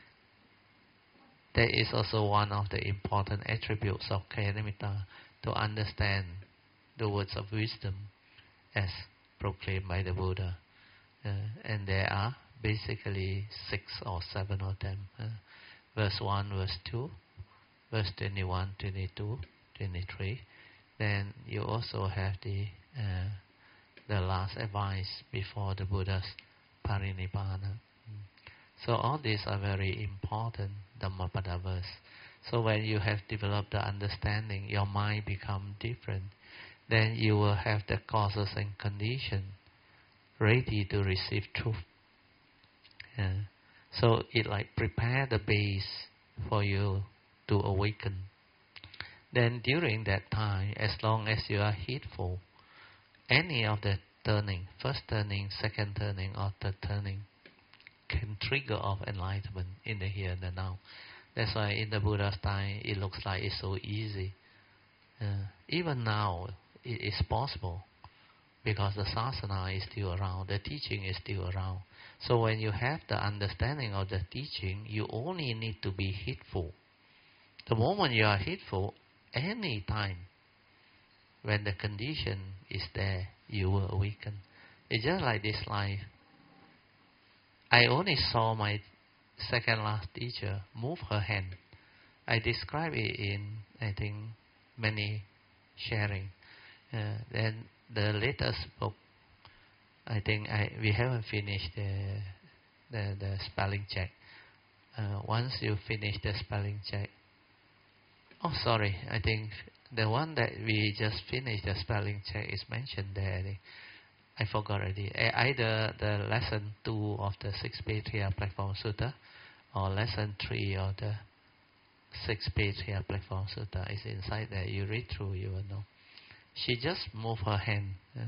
that is also one of the important attributes of Kayanamitta, to understand the words of wisdom as proclaimed by the Buddha. Uh, and there are basically six or seven of them. Uh, verse one, verse two, verse twenty-one, twenty-two, twenty-three. Then you also have the uh, the last advice before the Buddha's parinibbana. So all these are very important Dhammapada verse. So when you have developed the understanding, your mind become different. Then you will have the causes and conditions ready to receive truth. Yeah. So it like prepare the base for you to awaken. Then during that time, as long as you are heedful, any of the turning, first turning, second turning, or third turning, can trigger off enlightenment in the here and the now. That's why in the Buddha's time, it looks like it's so easy. Uh, even now, it is possible because the sasana is still around, the teaching is still around. So when you have the understanding of the teaching, you only need to be heedful. The moment you are heedful, any time when the condition is there, you will awaken. It's just like this life. I only saw my second last teacher move her hand. I describe it in, I think, many sharing. Uh, then the latest book, I think I we haven't finished the the, the spelling check. Uh, once you finish the spelling check, oh sorry, I think the one that we just finished the spelling check is mentioned there. I think. I forgot already. Either the lesson two of the six Patriarch Platform Sutta or lesson three of the six Patriarch Platform Sutta is inside there. You read through, you will know. She just moved her hand uh,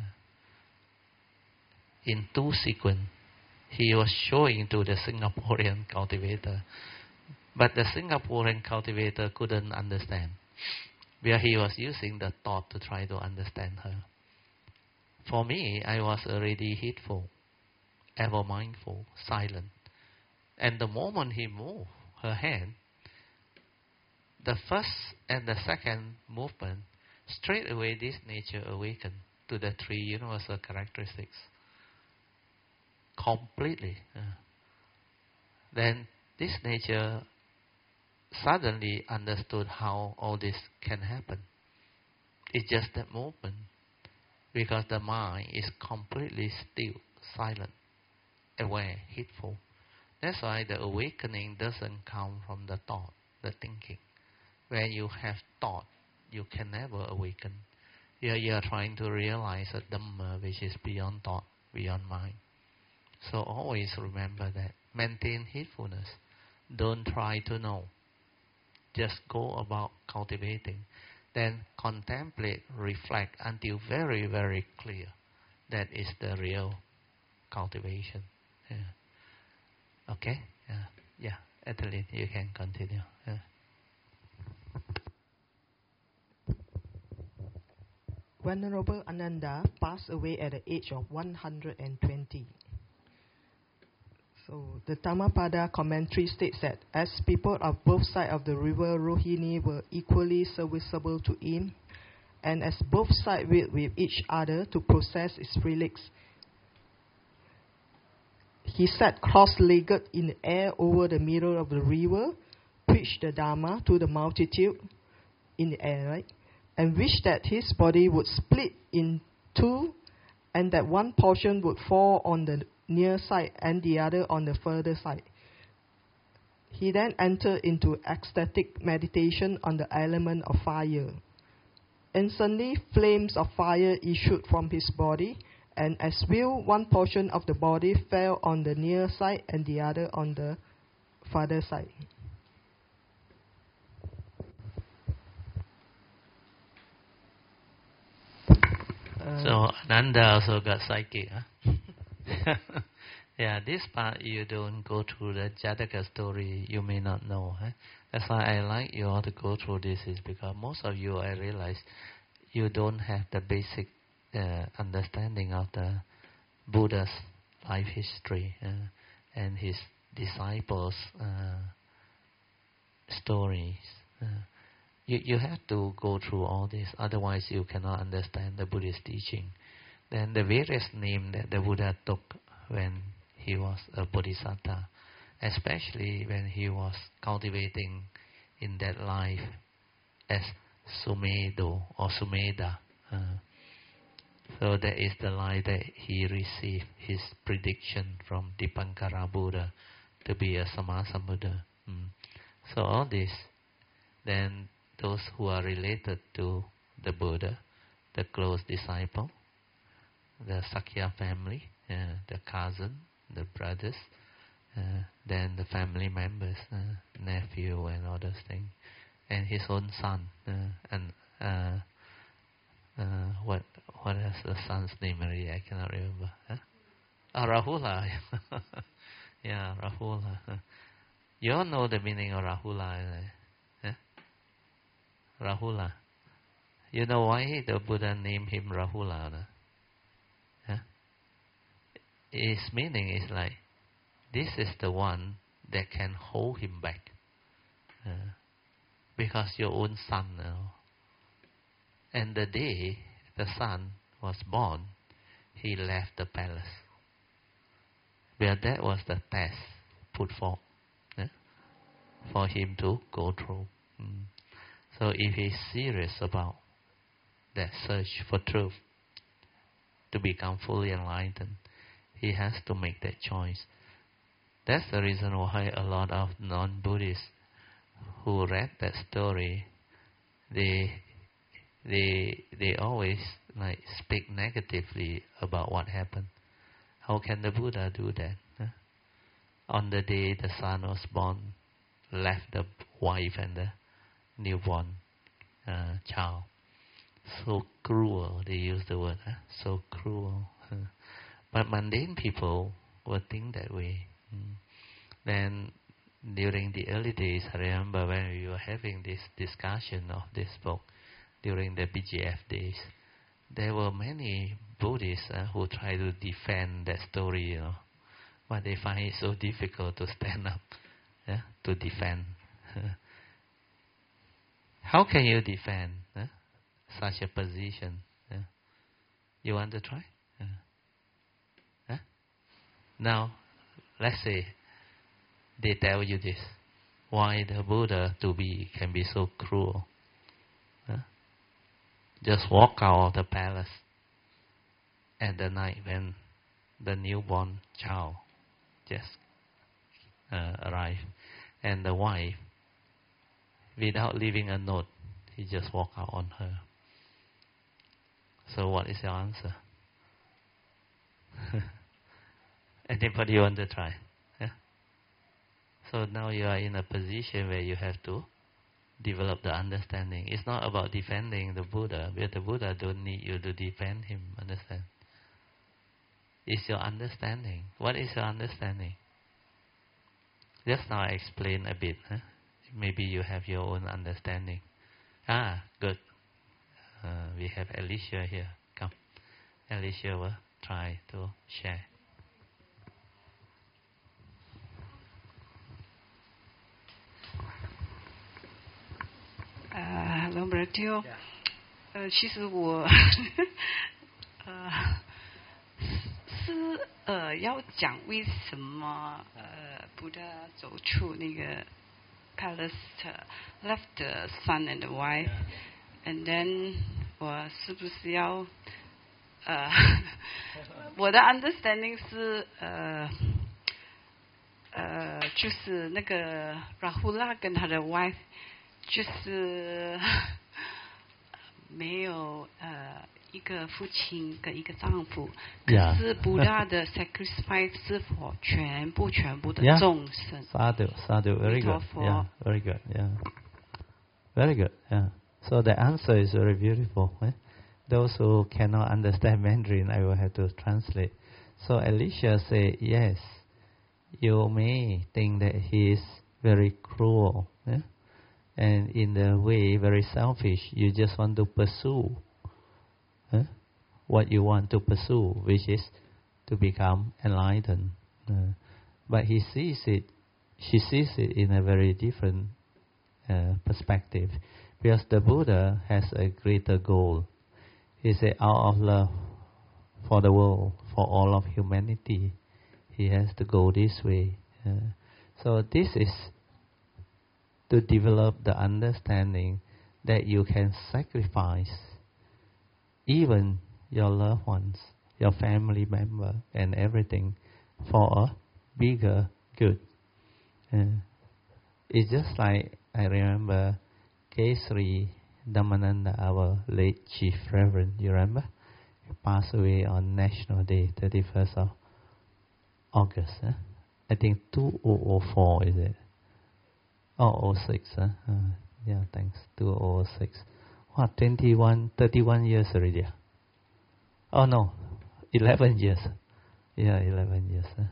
in two sequence. He was showing to the Singaporean cultivator, but the Singaporean cultivator couldn't understand, where he was using the thought to try to understand her. For me, I was already heedful, ever mindful, silent. And the moment he moved her hand, the first and the second movement, straight away this nature awakened to the three universal characteristics. Completely. Uh, then this nature suddenly understood how all this can happen. It's just that movement. Because the mind is completely still, silent, aware, heedful. That's why the awakening doesn't come from the thought, the thinking. When you have thought, you can never awaken. Here you are trying to realize a Dhamma which is beyond thought, beyond mind. So always remember that. Maintain heedfulness. Don't try to know. Just go about cultivating. Then contemplate, reflect until very, very clear. That is the real cultivation. Yeah. Okay? Yeah. Yeah. Adeline, you can continue. Yeah. Venerable Ananda passed away at the age of one hundred twenty. So the Dhammapada commentary states that as people of both sides of the river Rohini were equally serviceable to him, and as both sides with, with each other to process its relics, he sat cross-legged in the air over the middle of the river, preached the Dhamma to the multitude in the air, right? And wished that his body would split in two, and that one portion would fall on the near side and the other on the further side. He then entered into ecstatic meditation on the element of fire. Instantly, flames of fire issued from his body, and as will, one portion of the body fell on the near side and the other on the farther side. Uh, so Ananda also got psychic, huh? Yeah, this part you don't go through the Jataka story, you may not know. Huh? That's why I like you all to go through this, is because most of you, I realize, you don't have the basic uh, understanding of the Buddha's life history uh, and his disciples' uh, stories. Uh, you, you have to go through all this, otherwise you cannot understand the Buddhist teaching. Then the various names that the Buddha took when he was a Bodhisattva, especially when he was cultivating in that life as Sumedo or Sumeda. Uh, so that is the life that he received his prediction from Dipankara Buddha to be a Sammasambuddha. Mm. So all this then those who are related to the Buddha, the close disciple, the Sakya family, uh, the cousin, the brothers, uh, then the family members, uh, nephew and all those things, and his own son, uh, and uh, uh, what what is the son's name? Really, I cannot remember. Huh? Oh, Rahula. Yeah, Rahula. You all know the meaning of Rahula, huh? Rahula. You know why the Buddha named him Rahula? No? Huh? His meaning is like, this is the one that can hold him back. Uh, because your own son now. And the day the son was born, he left the palace. Well, that was the test put forth, yeah, for him to go through. Mm. So if he's serious about that search for truth, to become fully enlightened, he has to make that choice. That's the reason why a lot of non-Buddhists who read that story, they they they always like speak negatively about what happened. How can the Buddha do that? Huh? On the day the son was born, left the wife and the newborn uh, child. So cruel, they use the word, huh? So cruel. But mundane people would think that way. Mm. Then during the early days, I remember when we were having this discussion of this book, during the B G F days, there were many Buddhists uh, who try to defend that story, you know, but they find it so difficult to stand up, yeah, to defend. How can you defend uh, such a position? Yeah? You want to try? Yeah. Huh? Now, let's say they tell you this: why the Buddha to be can be so cruel? Huh? Just walk out of the palace at the night when the newborn child just uh, arrived, and the wife, without leaving a note, he just walked out on her. So what is your answer? Anybody want to try? Yeah? So now you are in a position where you have to develop the understanding. It's not about defending the Buddha, because the Buddha don't need you to defend him, understand? It's your understanding. What is your understanding? Just now I explain a bit. Huh? Maybe you have your own understanding. Ah, good. Uh, we have Alicia here. Come. Alicia will try to share. Uh, Hello, Brother Teo. 呃，其实我呃是呃要讲为什么呃布达走出那个 palace left the son and the wife, and then 我是不是要呃我的 understanding 是呃呃就是那个 Rahula 跟他的 wife 就是没有呃一个父亲跟一个丈夫，可是布达的 sacrifice 是否全部全部的众生。 Sadhu, sadhu, very good. Yeah, very good. Yeah, very good. Yeah. So the answer is very beautiful. Eh? Those who cannot understand Mandarin, I will have to translate. So Alicia say, yes, you may think that he is very cruel. Eh? And in the way, very selfish. You just want to pursue huh? what you want to pursue, which is to become enlightened. Uh, but he sees it, she sees it in a very different uh, perspective. Because the Buddha has a greater goal. He said, out of love for the world, for all of humanity, he has to go this way. Uh, so this is to develop the understanding that you can sacrifice even your loved ones, your family member, and everything for a bigger good. Uh, it's just like, I remember Kesri Dhammananda, our late Chief Reverend, you remember? He passed away on National Day, thirty-first of August. Huh? I think two thousand four, is it? Oh, oh six. Huh? Uh, yeah, thanks. two thousand six. What, twenty-one, thirty-one years already? Oh, no, eleven years. Yeah, eleven years. Huh?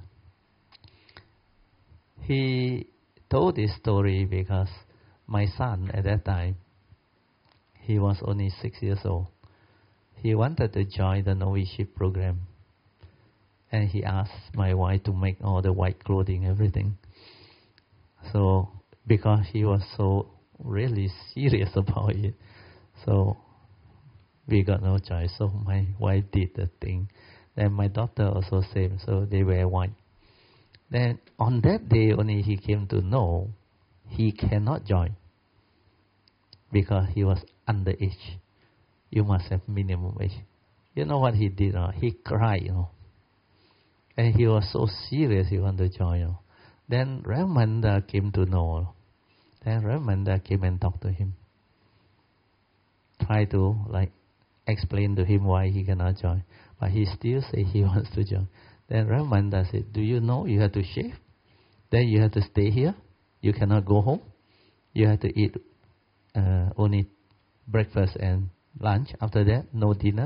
He told this story because my son at that time, he was only six years old. He wanted to join the novitiate program. And he asked my wife to make all the white clothing, everything. So, because he was so really serious about it, so we got no choice. So my wife did the thing. Then my daughter also same, so they wear white. Then on that day only he came to know he cannot join because he was underage. You must have minimum age. You know what he did? Uh? He cried, you know. And he was so serious he wanted to join. You know. Then Ramanda came to know. Then Ramanda came and talked to him. Try to like explain to him why he cannot join. But he still say he wants to join. Then Ramanda said, do you know you have to shave? Then you have to stay here. You cannot go home. You have to eat uh, only breakfast and lunch. After that, no dinner.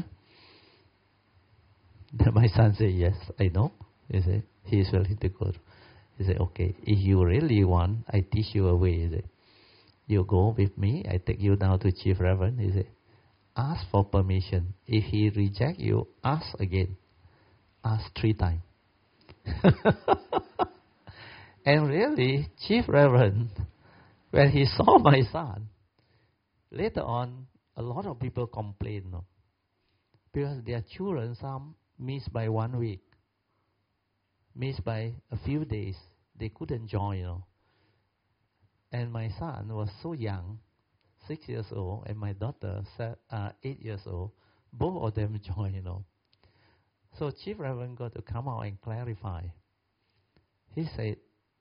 Then my son said, yes, I know. He said, he is willing to go. He said, okay, if you really want, I teach you a way. He said, you go with me, I take you down to Chief Reverend. He said, ask for permission. If he reject you, ask again. Ask three times. And really, Chief Reverend, when he saw my son, later on, a lot of people complain, no? Because their children, some missed by one week, missed by a few days. They couldn't join, you know. And my son was so young, six years old, and my daughter, uh, eight years old. Both of them joined, you know. So Chief Reverend got to come out and clarify. He said,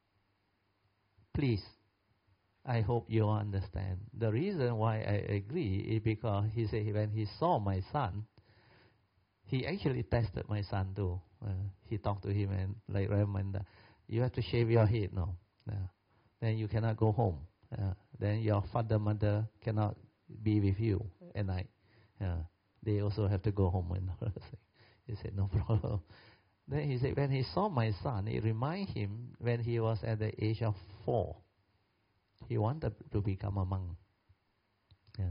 please, I hope you understand. The reason why I agree is because he said when he saw my son, he actually tested my son too. Uh, he talked to him and like Ramanda, you have to shave your head now. Uh, then you cannot go home. Uh, then your father, mother cannot be with you at night. Uh, they also have to go home. And he said, no problem. Then he said, when he saw my son, it reminded him when he was at the age of four. He wanted to become a monk. Yeah.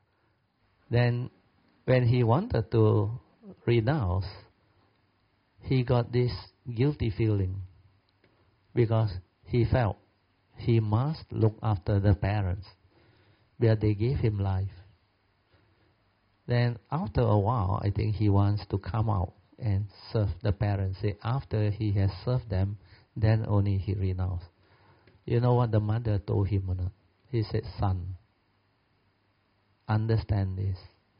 Then when he wanted to renounce, he got this guilty feeling because he felt he must look after the parents where they gave him life. Then after a while, I think he wants to come out and serve the parents. Say after he has served them, then only he renounced. You know what the mother told him or not? He said, son, understand this.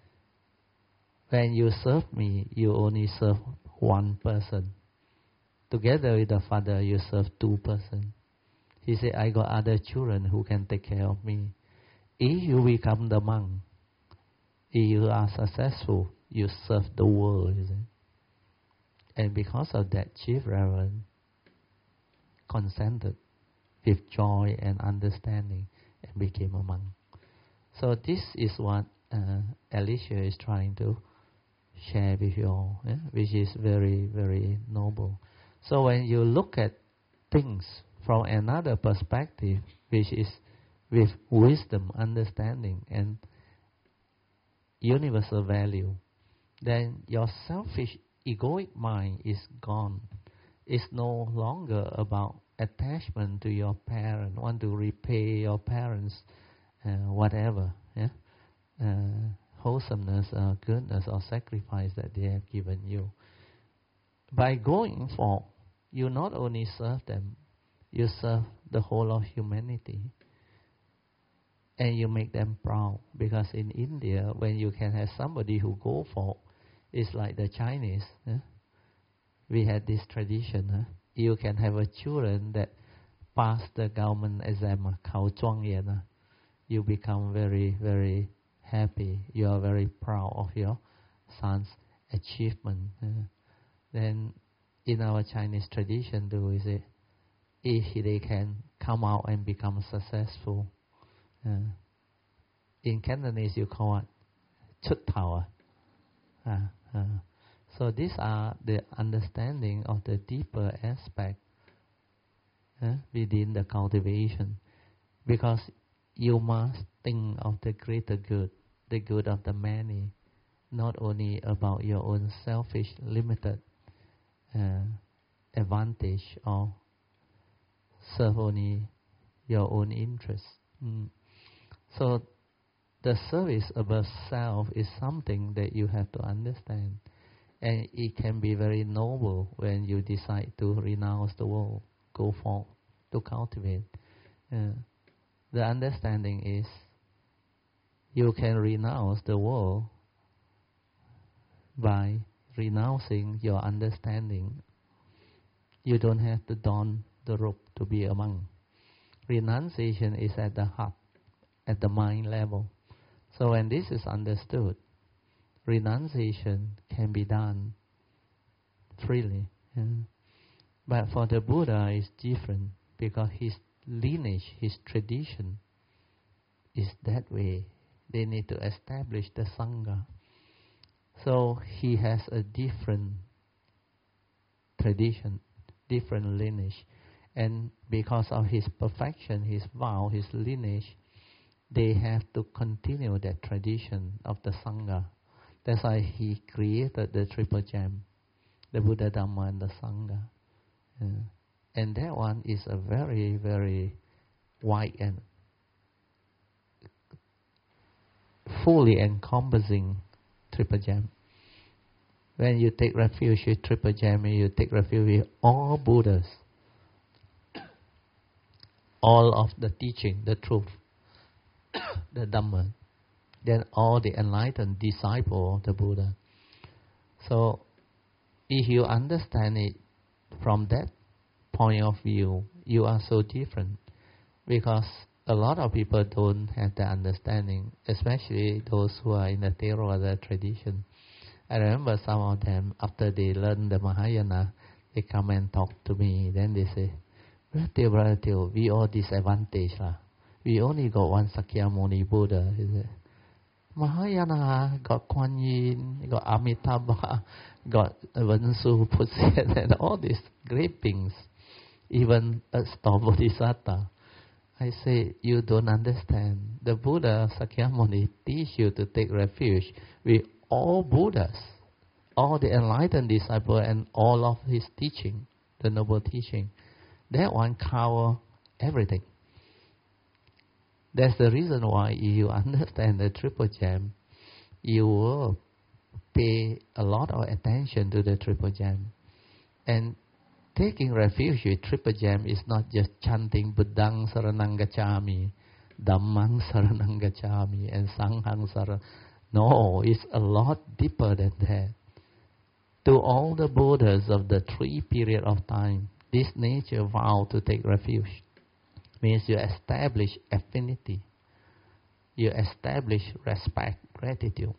When you serve me, you only serve one person. Together with the father, you serve two persons. He said, I got other children who can take care of me. If you become the monk, if you are successful, you serve the world. You see? And because of that, Chief Reverend consented with joy and understanding and became a monk. So this is what uh, Alicia is trying to share with you all, yeah? Which is very, very noble. So when you look at things from another perspective, which is with wisdom, understanding, and universal value, then your selfish, egoic mind is gone. It's no longer about attachment to your parent, want to repay your parents, uh, whatever, yeah, uh, wholesomeness, or goodness, or sacrifice that they have given you. By going for, you not only serve them, you serve the whole of humanity. And you make them proud. Because in India, when you can have somebody who go for, it's like the Chinese. Eh? We had this tradition. Eh? You can have a children that pass the government exam, khao zhuang yan. you become very, very happy. You are very proud of your son's achievement. Uh, then in our Chinese tradition, do we say, if they can come out and become successful, uh, in Cantonese you call it chut thao. Uh, uh, so these are the understanding of the deeper aspect uh, within the cultivation, because you must think of the greater good, the good of the many, not only about your own selfish, limited uh, advantage or serve only your own interests. Mm. So the service above self is something that you have to understand, and it can be very noble when you decide to renounce the world, go forth to cultivate. Uh, the understanding is you can renounce the world by renouncing your understanding. You don't have to don the robe to be a monk. Renunciation is at the heart, at the mind level. So when this is understood, renunciation can be done freely. Yeah. But for the Buddha, it's different, because his lineage, his tradition is that way. They need to establish the Sangha. So he has a different tradition, different lineage. And because of his perfection, his vow, his lineage, they have to continue that tradition of the Sangha. That's why he created the Triple Gem, the Buddha, Dhamma and the Sangha. Yeah. And that one is a very, very wide and fully encompassing Triple Gem. When you take refuge with Triple Gem, you take refuge with all Buddhas, all of the teaching, the truth, the Dhamma, then all the enlightened disciples of the Buddha. So if you understand it from that point of view, you are so different, because a lot of people don't have the understanding, especially those who are in the Theravada tradition. I remember some of them, after they learn the Mahayana, they come and talk to me. Then they say, Brother Teoh, Brother Teoh, we all disadvantaged. lah. We only got one Sakyamuni Buddha. Mahayana got Kuan Yin, got Amitabha, got Wensu, Puset, and all these great beings. Even a Star Bodhisattva. I say, you don't understand. The Buddha Sakyamuni teach you to take refuge with all Buddhas, all the enlightened disciples, and all of his teaching, the noble teaching. That one cover everything. That's the reason why if you understand the Triple Gem, you will pay a lot of attention to the Triple Gem. And taking refuge with Triple Gem is not just chanting Buddhang Saranang Gacchami, Dhammang Saranang Gacchami, and Sanghang Saranang. No, it's a lot deeper than that. To all the Buddhas of the three period of time, this nature vow to take refuge means you establish affinity, you establish respect, gratitude,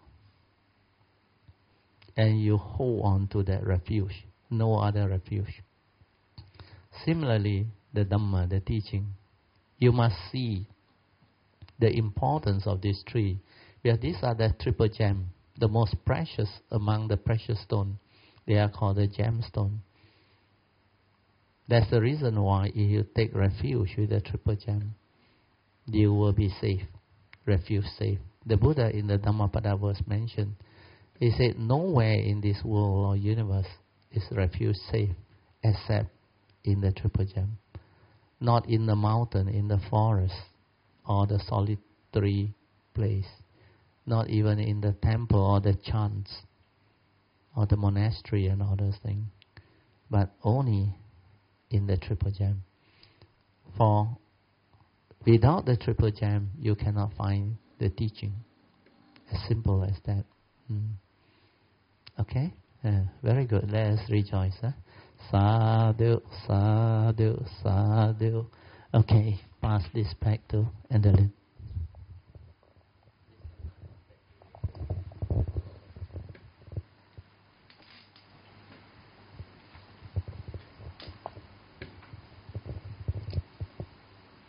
and you hold on to that refuge, no other refuge. Similarly, the Dhamma, the teaching, you must see the importance of these three, because these are the Triple Gem, the most precious among the precious stone. They are called the gemstone. That's the reason why if you take refuge with the Triple Gem, you will be safe, refuge safe. The Buddha in the Dhammapada verse mentioned, he said, nowhere in this world or universe is refuge safe except in the Triple Gem. Not in the mountain, in the forest, or the solitary place. Not even in the temple or the chants, or the monastery and all those things. But only in the Triple Gem. For without the Triple Gem, you cannot find the teaching. As simple as that. Mm. Okay? Uh, very good. Let us rejoice. Huh? Sadhu, sadhu, sadhu. Okay, pass this back to Andalyn.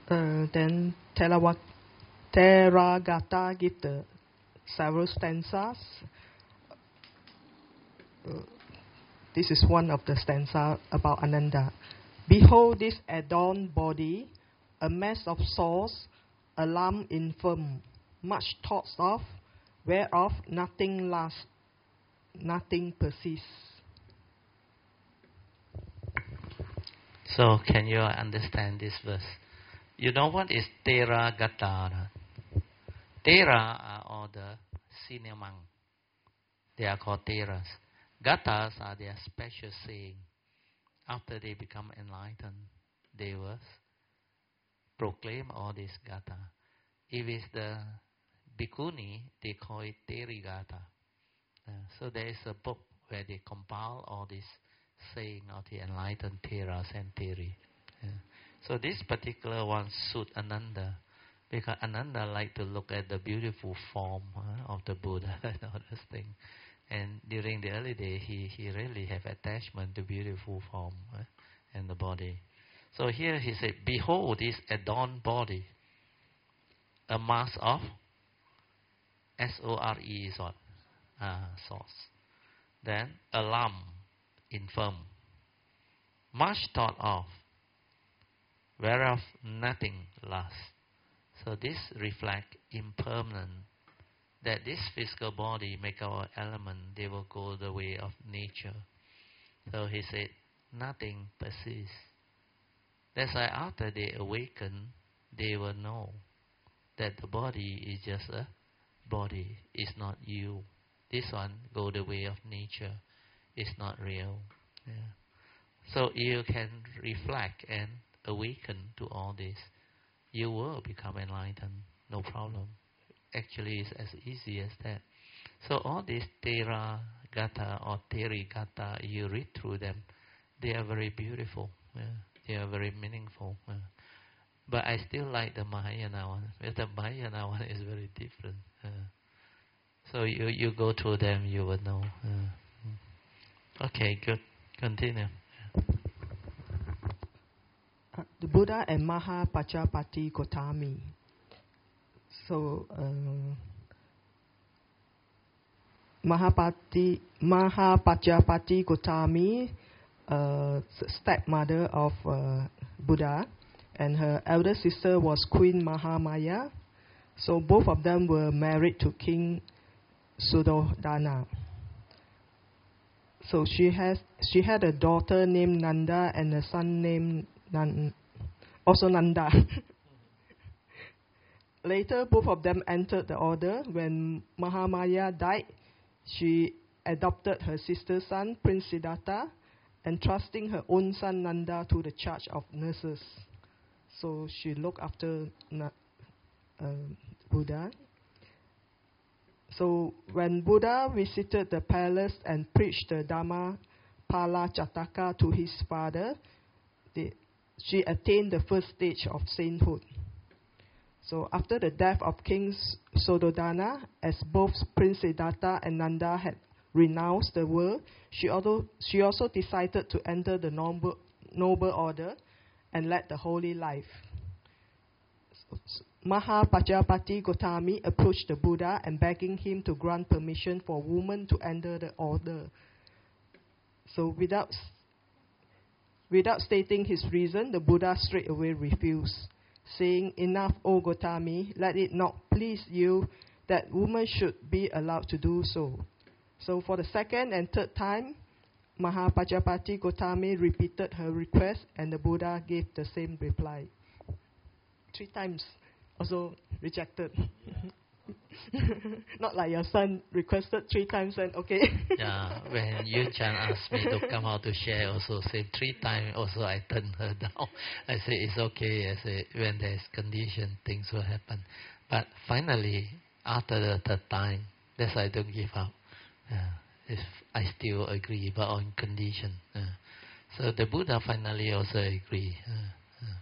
Uh, then Theravada Theragata give the several stanzas. Uh, this is one of the stanza about Ananda. Behold this adorned body, a mass of sores, a lump infirm, much thought of, whereof nothing lasts, nothing persists. So, can you understand this verse? You know what is Theragata? Thera are all the senior monks. They are called Theras. Gatas are their special saying. After they become enlightened, they will proclaim all this Gata. If it's the Bhikkhuni, they call it Therigata. Uh, so there is a book where they compile all this saying of the enlightened Theras and Theri. Yeah. So this particular one suit Ananda, because Ananda liked to look at the beautiful form uh, of the Buddha and all this thing. And during the early day, he, he really have attachment to beautiful form uh, and the body. So here he said, behold this adorned body, a mass of S O R E is what? Uh, source. Then a lump, infirm, much thought of, whereof nothing lasts. So this reflect impermanent, that this physical body make our element, they will go the way of nature. So he said, nothing persists. That's why after they awaken, they will know that the body is just a body, it's not you. This one go the way of nature, it's not real. Yeah. So you can reflect and awaken to all this. You will become enlightened, no problem. Actually, it's as easy as that. So all these Thera Gata or Theri Gata, you read through them, they are very beautiful. Yeah. They are very meaningful. Yeah. But I still like the Mahayana one. But the Mahayana one is very different. Yeah. So you you go through them, you will know. Yeah. Okay, good. Continue. Uh, the Buddha and Maha Pajapati Gotami. So, uh, Mahapati, Mahapajapati Gotami, uh, stepmother of uh, Buddha, and her elder sister was Queen Mahamaya. So both of them were married to King Suddhodana. So she has she had a daughter named Nanda and a son named Nan, also Nanda. Later, both of them entered the order. When Mahamaya died, she adopted her sister's son, Prince Siddhartha, entrusting her own son Nanda to the charge of nurses. So she looked after uh, Buddha. So when Buddha visited the palace and preached the Dhamma Pala Jataka to his father, the, she attained the first stage of sainthood. So after the death of King Suddhodana, as both Prince Siddhartha and Nanda had renounced the world, she also, she also decided to enter the noble, noble order and led the holy life. So, so Maha Pajapati Gotami approached the Buddha and begging him to grant permission for women to enter the order. So without, without stating his reason, the Buddha straight away refused, saying, enough, O Gotami, let it not please you that women should be allowed to do so. So for the second and third time, Maha Pajapati Gotami repeated her request and the Buddha gave the same reply. Three times, also rejected. Not like your son requested three times and okay. Yeah, when Yu Chan asked me to come out to share, also say three times, also I turned her down. I say it's okay. I say when there's condition, things will happen. But finally, after the third time, that's why I don't give up. Yeah, if I still agree, but on condition. Yeah. So the Buddha finally also agree. Yeah.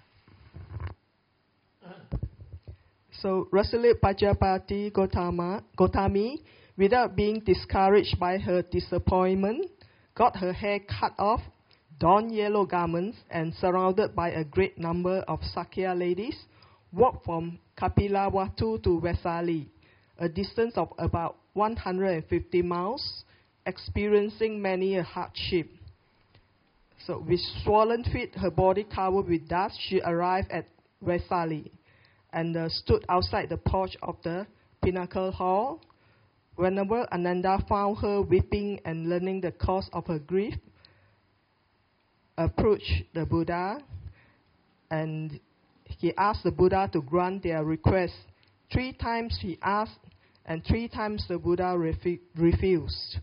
So resolute Pajapati Gotama, Gotami, without being discouraged by her disappointment, got her hair cut off, donned yellow garments, and surrounded by a great number of Sakya ladies, walked from Kapilavatthu to Vesali, a distance of about one hundred fifty miles, experiencing many a hardship. So with swollen feet, her body covered with dust, she arrived at Vesali and uh, stood outside the porch of the Pinnacle Hall. Whenever Ananda found her weeping and learning the cause of her grief, approached the Buddha, and he asked the Buddha to grant their request. Three times he asked, and three times the Buddha refu- refused.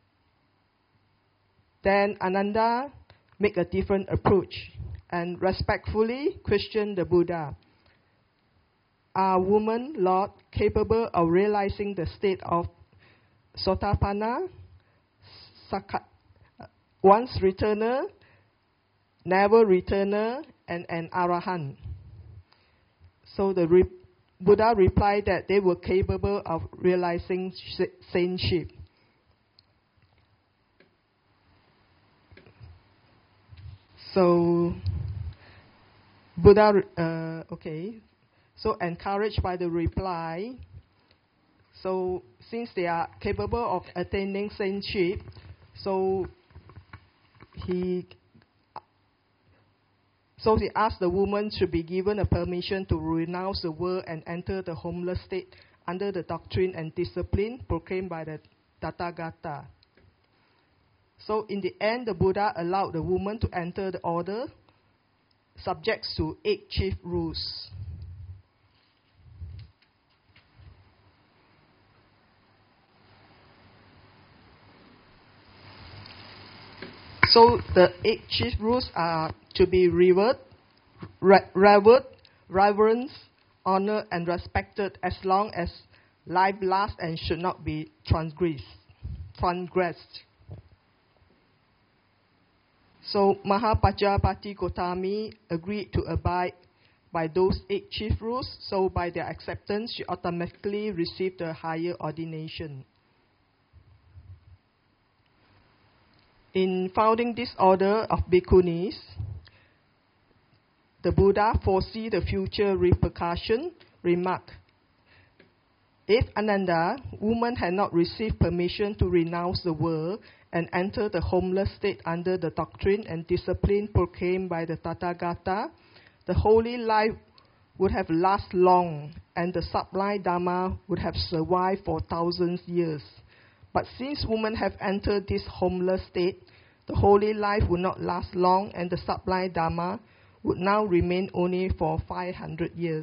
Then Ananda made a different approach and respectfully questioned the Buddha. Are women, Lord, capable of realizing the state of Sotapanna, Saka, once returner, never returner, and an Arahant? So the re- Buddha replied that they were capable of realizing saintship. So Buddha, uh, okay, so encouraged by the reply, so since they are capable of attaining saintship, so he so he asked the woman to be given a permission to renounce the world and enter the homeless state under the doctrine and discipline proclaimed by the Tathagata. So in the end, the Buddha allowed the woman to enter the order, subject to eight chief rules. So the eight chief rules are to be revered, re- revered, reverenced, honored, and respected as long as life lasts and should not be transgressed. transgressed. So Mahapajapati Gotami agreed to abide by those eight chief rules, so by their acceptance she automatically received a higher ordination. In founding this order of bhikkhunis, the Buddha foresee the future repercussion. Remark: if Ananda, woman, had not received permission to renounce the world and enter the homeless state under the doctrine and discipline proclaimed by the Tathagata, the holy life would have lasted long and the sublime Dharma would have survived for thousands of years. But since women have entered this homeless state, the holy life would not last long and the sublime Dharma would now remain only for five hundred years.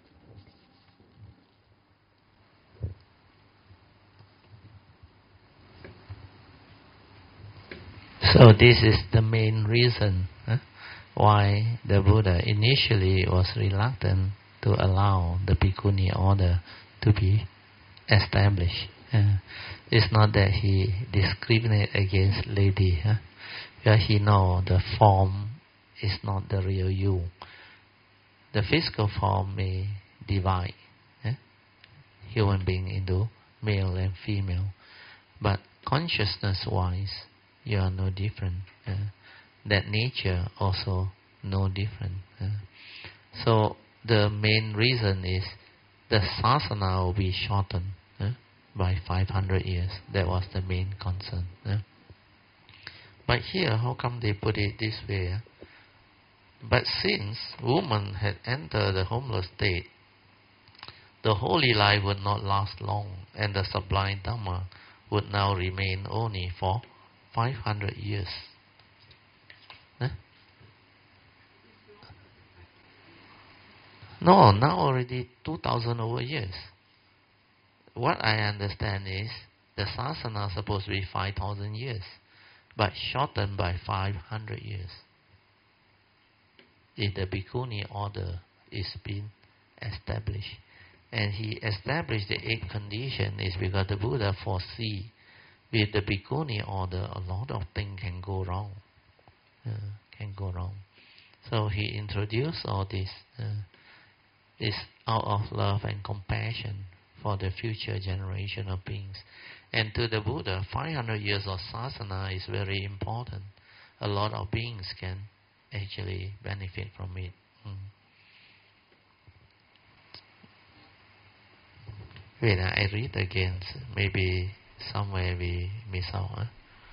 So this is the main reason huh, why the Buddha initially was reluctant to allow the Bhikkhuni order to be established. Uh, it's not that he discriminates against lady, huh, because he knows the form is not the real you. The physical form may divide huh, human being into male and female, but consciousness-wise, you are no different. Uh, that nature also no different. Uh. So the main reason is the sasana will be shortened uh, by five hundred years. That was the main concern. Uh. But here, how come they put it this way? Uh? But since woman had entered the homeless state, the holy life would not last long, and the sublime Dhamma would now remain only for five hundred years. Huh? No, now already two thousand over years. What I understand is the sasana is supposed to be five thousand years, but shortened by five hundred years. If the Bhikkhuni order is being established, and he established the eight conditions, is because the Buddha foresee with the Bhikkhuni order, a lot of things can go wrong. Uh, can go wrong. So he introduced all this. Uh, is out of love and compassion for the future generation of beings. And to the Buddha, five hundred years of sasana is very important. A lot of beings can actually benefit from it. Mm. Wait, I read again. Maybe somewhere we miss out. Huh?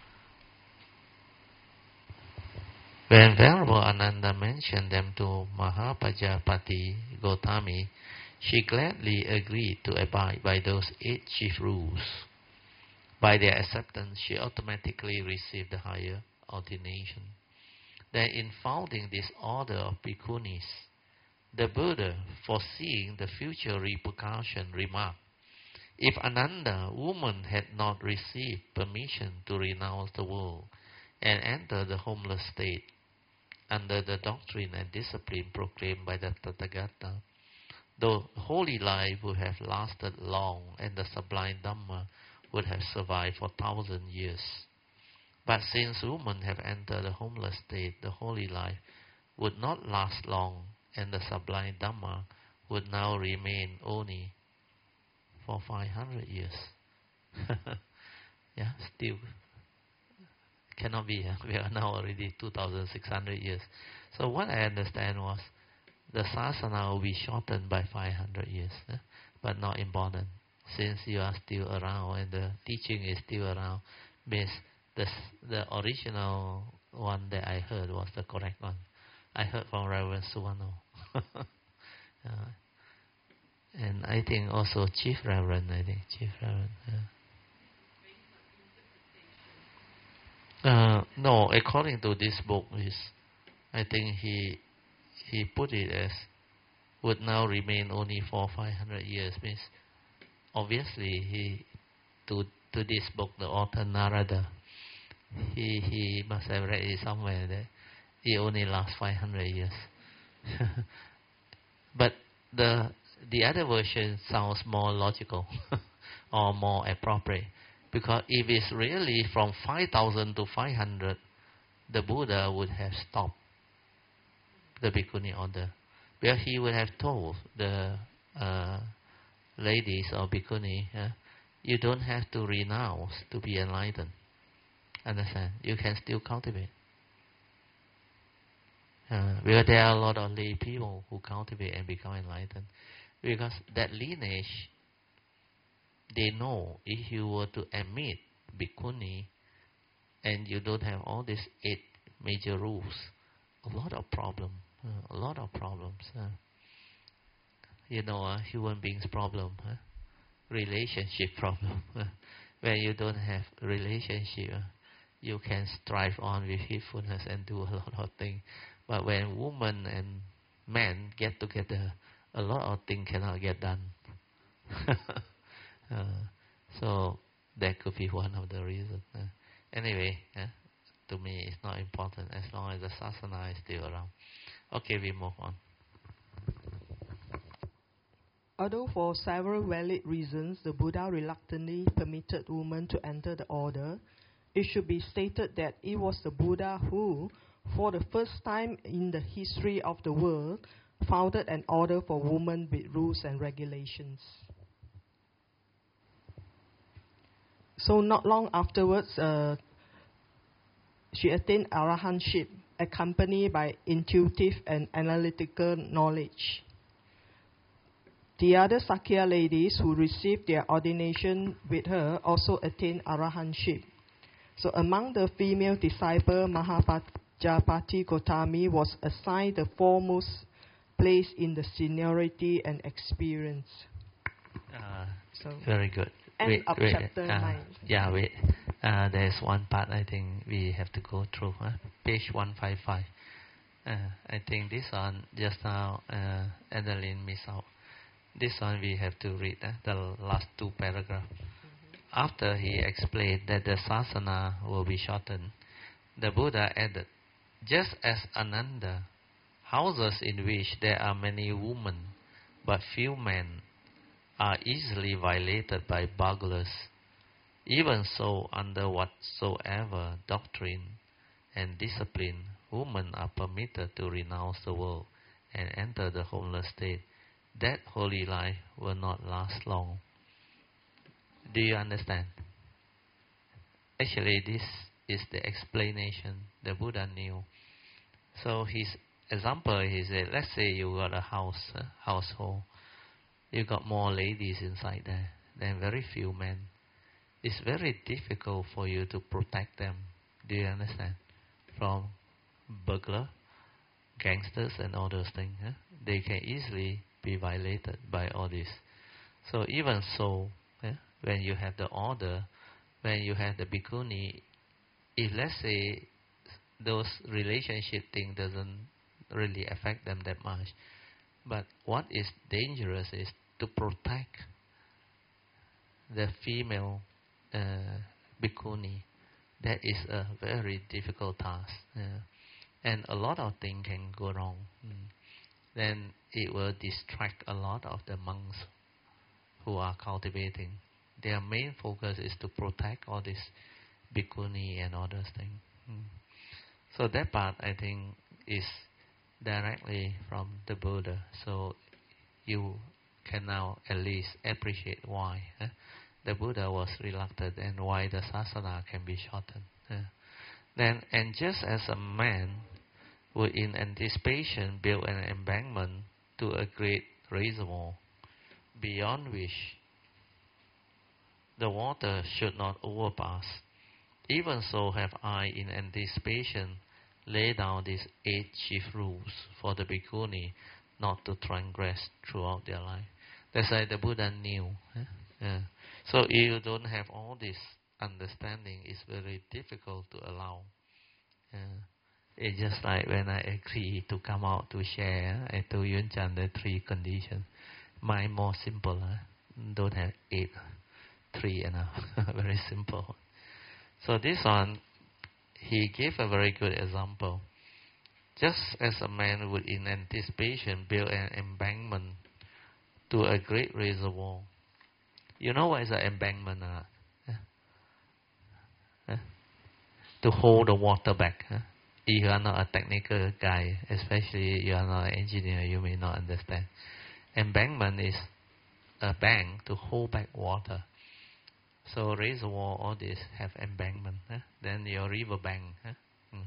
When Venerable Ananda mentioned them to Mahapajapati Gotami, she gladly agreed to abide by those eight chief rules. By their acceptance, she automatically received the higher ordination. Then, in founding this order of bhikkhunis, the Buddha, foreseeing the future repercussion, remarked, if Ananda, woman, had not received permission to renounce the world and enter the homeless state, under the doctrine and discipline proclaimed by the Tathagata, the holy life would have lasted long and the sublime Dhamma would have survived for thousand years. But since women have entered the homeless state, the holy life would not last long and the sublime Dhamma would now remain only for five hundred years. Yeah, still cannot be. Huh? We are now already two thousand six hundred years. So what I understand was the sasana will be shortened by five hundred years, huh? But not important. Since you are still around and the teaching is still around, means the the original one that I heard was the correct one. I heard from Reverend Suwano. uh, and I think also Chief Reverend, I think, Chief Reverend. Uh, uh, no, according to this book, is I think he he put it as would now remain only for five hundred years. Means obviously he to to this book, the author Narada, he he must have read it somewhere that it only lasts five hundred years. But the the other version sounds more logical or more appropriate, because if it's really from five thousand to five hundred, the Buddha would have stopped the Bhikkhuni order, where he would have told the uh, ladies or Bhikkhuni, uh, you don't have to renounce to be enlightened. Understand? You can still cultivate. Uh, because there are a lot of lay people who cultivate and become enlightened. Because that lineage, they know if you were to admit Bhikkhuni and you don't have all these eight major rules, a lot of problem, uh, a lot of problems. Uh, you know, uh, human beings problem, uh, relationship problem. Uh, when you don't have relationship, uh, you can strive on with heedfulness and do a lot of things. But when women and men get together, a lot of things cannot get done. uh, so that could be one of the reasons. Uh, anyway, uh, to me it's not important as long as the sasana is still around. Okay, we move on. Although for several valid reasons the Buddha reluctantly permitted women to enter the order, it should be stated that it was the Buddha who, for the first time in the history of the world, founded an order for women with rules and regulations. So not long afterwards, uh, she attained arahantship, accompanied by intuitive and analytical knowledge. The other Sakya ladies who received their ordination with her also attained arahantship. So among the female disciples, Mahapajapati Gotami was assigned the foremost place in the seniority and experience. Uh, so very good. End wait, of wait, chapter uh, nine. Yeah, wait. Uh, there's one part I think we have to go through. Huh? Page one fifty-five. Uh, I think this one just now, uh, Adeline missed out. This one we have to read uh, the last two paragraphs. Mm-hmm. After he explained that the sasana will be shortened, the Buddha added, just as Ananda, houses in which there are many women but few men are easily violated by burglars, even so under whatsoever doctrine and discipline women are permitted to renounce the world and enter the homeless state, that holy life will not last long. Do you understand? Actually, this is the explanation the Buddha knew. So his example, he said, let's say you got a house, a household, you got more ladies inside there than very few men. It's very difficult for you to protect them. Do you understand? From burglar, gangsters and all those things. Huh? They can easily be violated by all this. So even so, yeah, when you have the order, when you have the bhikkhuni, if let's say those relationship thing doesn't really affect them that much, but what is dangerous is to protect the female uh, bhikkhuni. That is a very difficult task. Yeah. And a lot of things can go wrong. Mm. Then it will distract a lot of the monks who are cultivating. Their main focus is to protect all this bhikkhuni and all those things. Mm. So that part, I think, is directly from the Buddha. So you can now at least appreciate why eh? the Buddha was reluctant and why the sasana can be shortened. Eh? Then, and just as a man would in anticipation build an embankment to a great reservoir, beyond which the water should not overpass, even so have I in anticipation laid down these eight chief rules for the bhikkhuni not to transgress throughout their life. That's why the Buddha knew. Eh? Yeah. So if you don't have all this understanding, it's very difficult to allow. Yeah. It's just like when I agree to come out to share, I told Yun Chan the three conditions. Mine more simple. Eh? Don't have eight. Three enough. Very simple. So this one, he gave a very good example. Just as a man would in anticipation build an embankment to a great reservoir. You know what is an embankment? Uh? Eh? Eh? To hold the water back. Eh? If you are not a technical guy, especially you are not an engineer, you may not understand. Embankment is a bank to hold back water. So reservoir, all this have embankment. Eh? Then your river bank. Eh? Mm.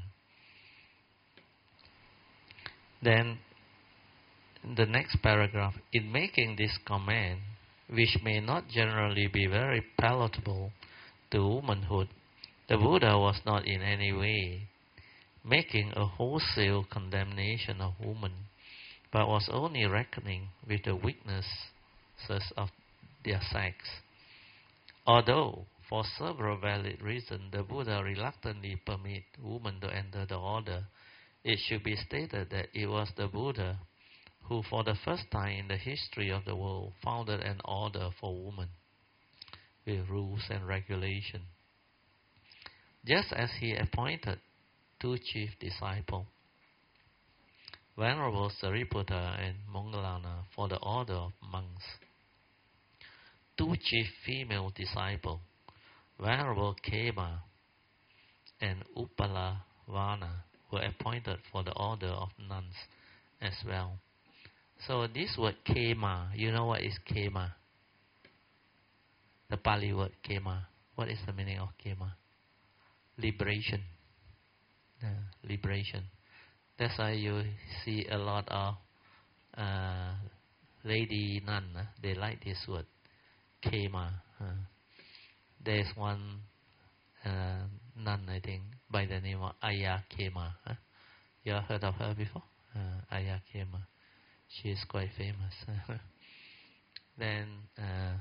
Then the next paragraph, in making this command, which may not generally be very palatable to womanhood, the Buddha was not in any way making a wholesale condemnation of women, but was only reckoning with the weaknesses of their sex. Although, for several valid reasons, the Buddha reluctantly permitted women to enter the order, it should be stated that it was the Buddha who, for the first time in the history of the world, founded an order for women with rules and regulations. Just as he appointed two chief disciples, Venerable Sariputta and Moggallana, for the order of monks. Two chief female disciples, Venerable Khema and Uppalavana, were appointed for the order of nuns as well. So this word Khema, you know what is Khema? The Pali word Khema. What is the meaning of Khema? Liberation. Uh, liberation. That's why you see a lot of uh, lady nun. Uh, they like this word, Khema. Uh, there's one uh, nun, I think, by the name of Ayya Khema. Uh, you have heard of her before? Uh, Ayya Khema. She is quite famous. Then uh,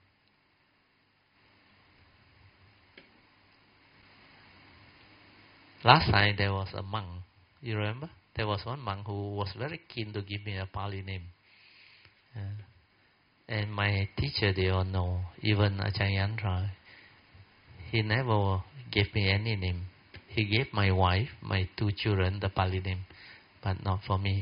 last time there was a monk. You remember? There was one monk who was very keen to give me a Pali name. Uh, and my teacher, they all know, even Ajahn Yantra, he never gave me any name. He gave my wife, my two children, the Pali name, but not for me.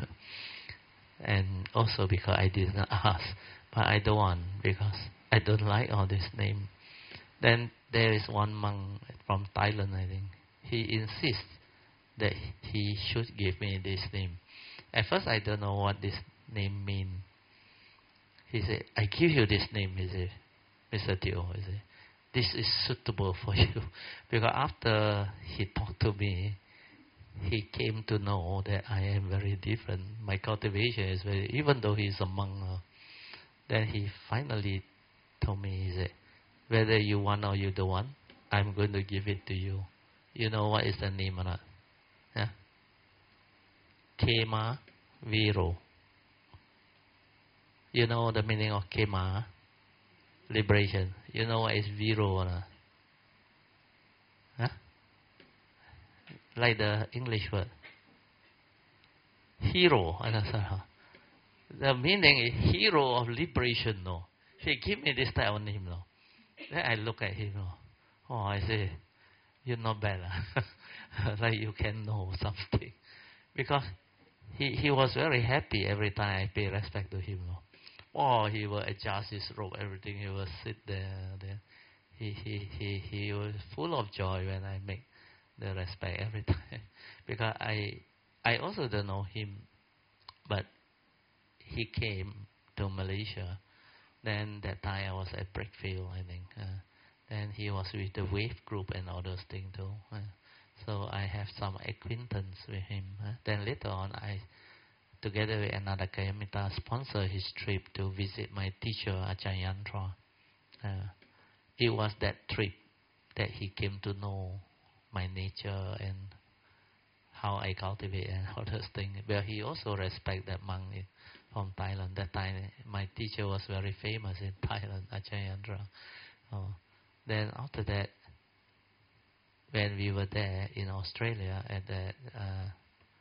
And also because I did not ask. But I don't want, because I don't like all this name. Then there is one monk from Thailand, I think. He insists that he should give me this name. At first I don't know what this name means. He said, I give you this name, he said, Mister Teo, he said, this is suitable for you. Because after he talked to me, he came to know that I am very different. My cultivation is very, even though he's a monk, uh, Then he finally told me, he said, whether you want or you don't want, I'm going to give it to you. You know what is the name or not? Yeah? Kema Viro. You know the meaning of Kema? Liberation. You know what is Viro or not? Huh? Like the English word. Hero. The meaning is hero of liberation. No. He give me this type of name. No. Then I look at him. No. Oh, I say, you're not bad. Like you can know something. Because he, he was very happy every time I pay respect to him. No. Oh, he will adjust his robe, everything. He will sit there. Then he, he, he, he was full of joy when I make the respect every time. Because I I also don't know him, but he came to Malaysia. Then that time I was at Brickfield, I think. Uh, then he was with the Wave Group and all those things too. Uh, so I have some acquaintance with him. Uh, then later on, I, together with another Kayamita, sponsored his trip to visit my teacher, Ajahn Yantra. Uh, it was that trip that he came to know my nature and how I cultivate and all those things. But he also respect that monk from Thailand. That time, my teacher was very famous in Thailand, Ajahn Yantra. Oh. Then after that, when we were there in Australia, at the uh,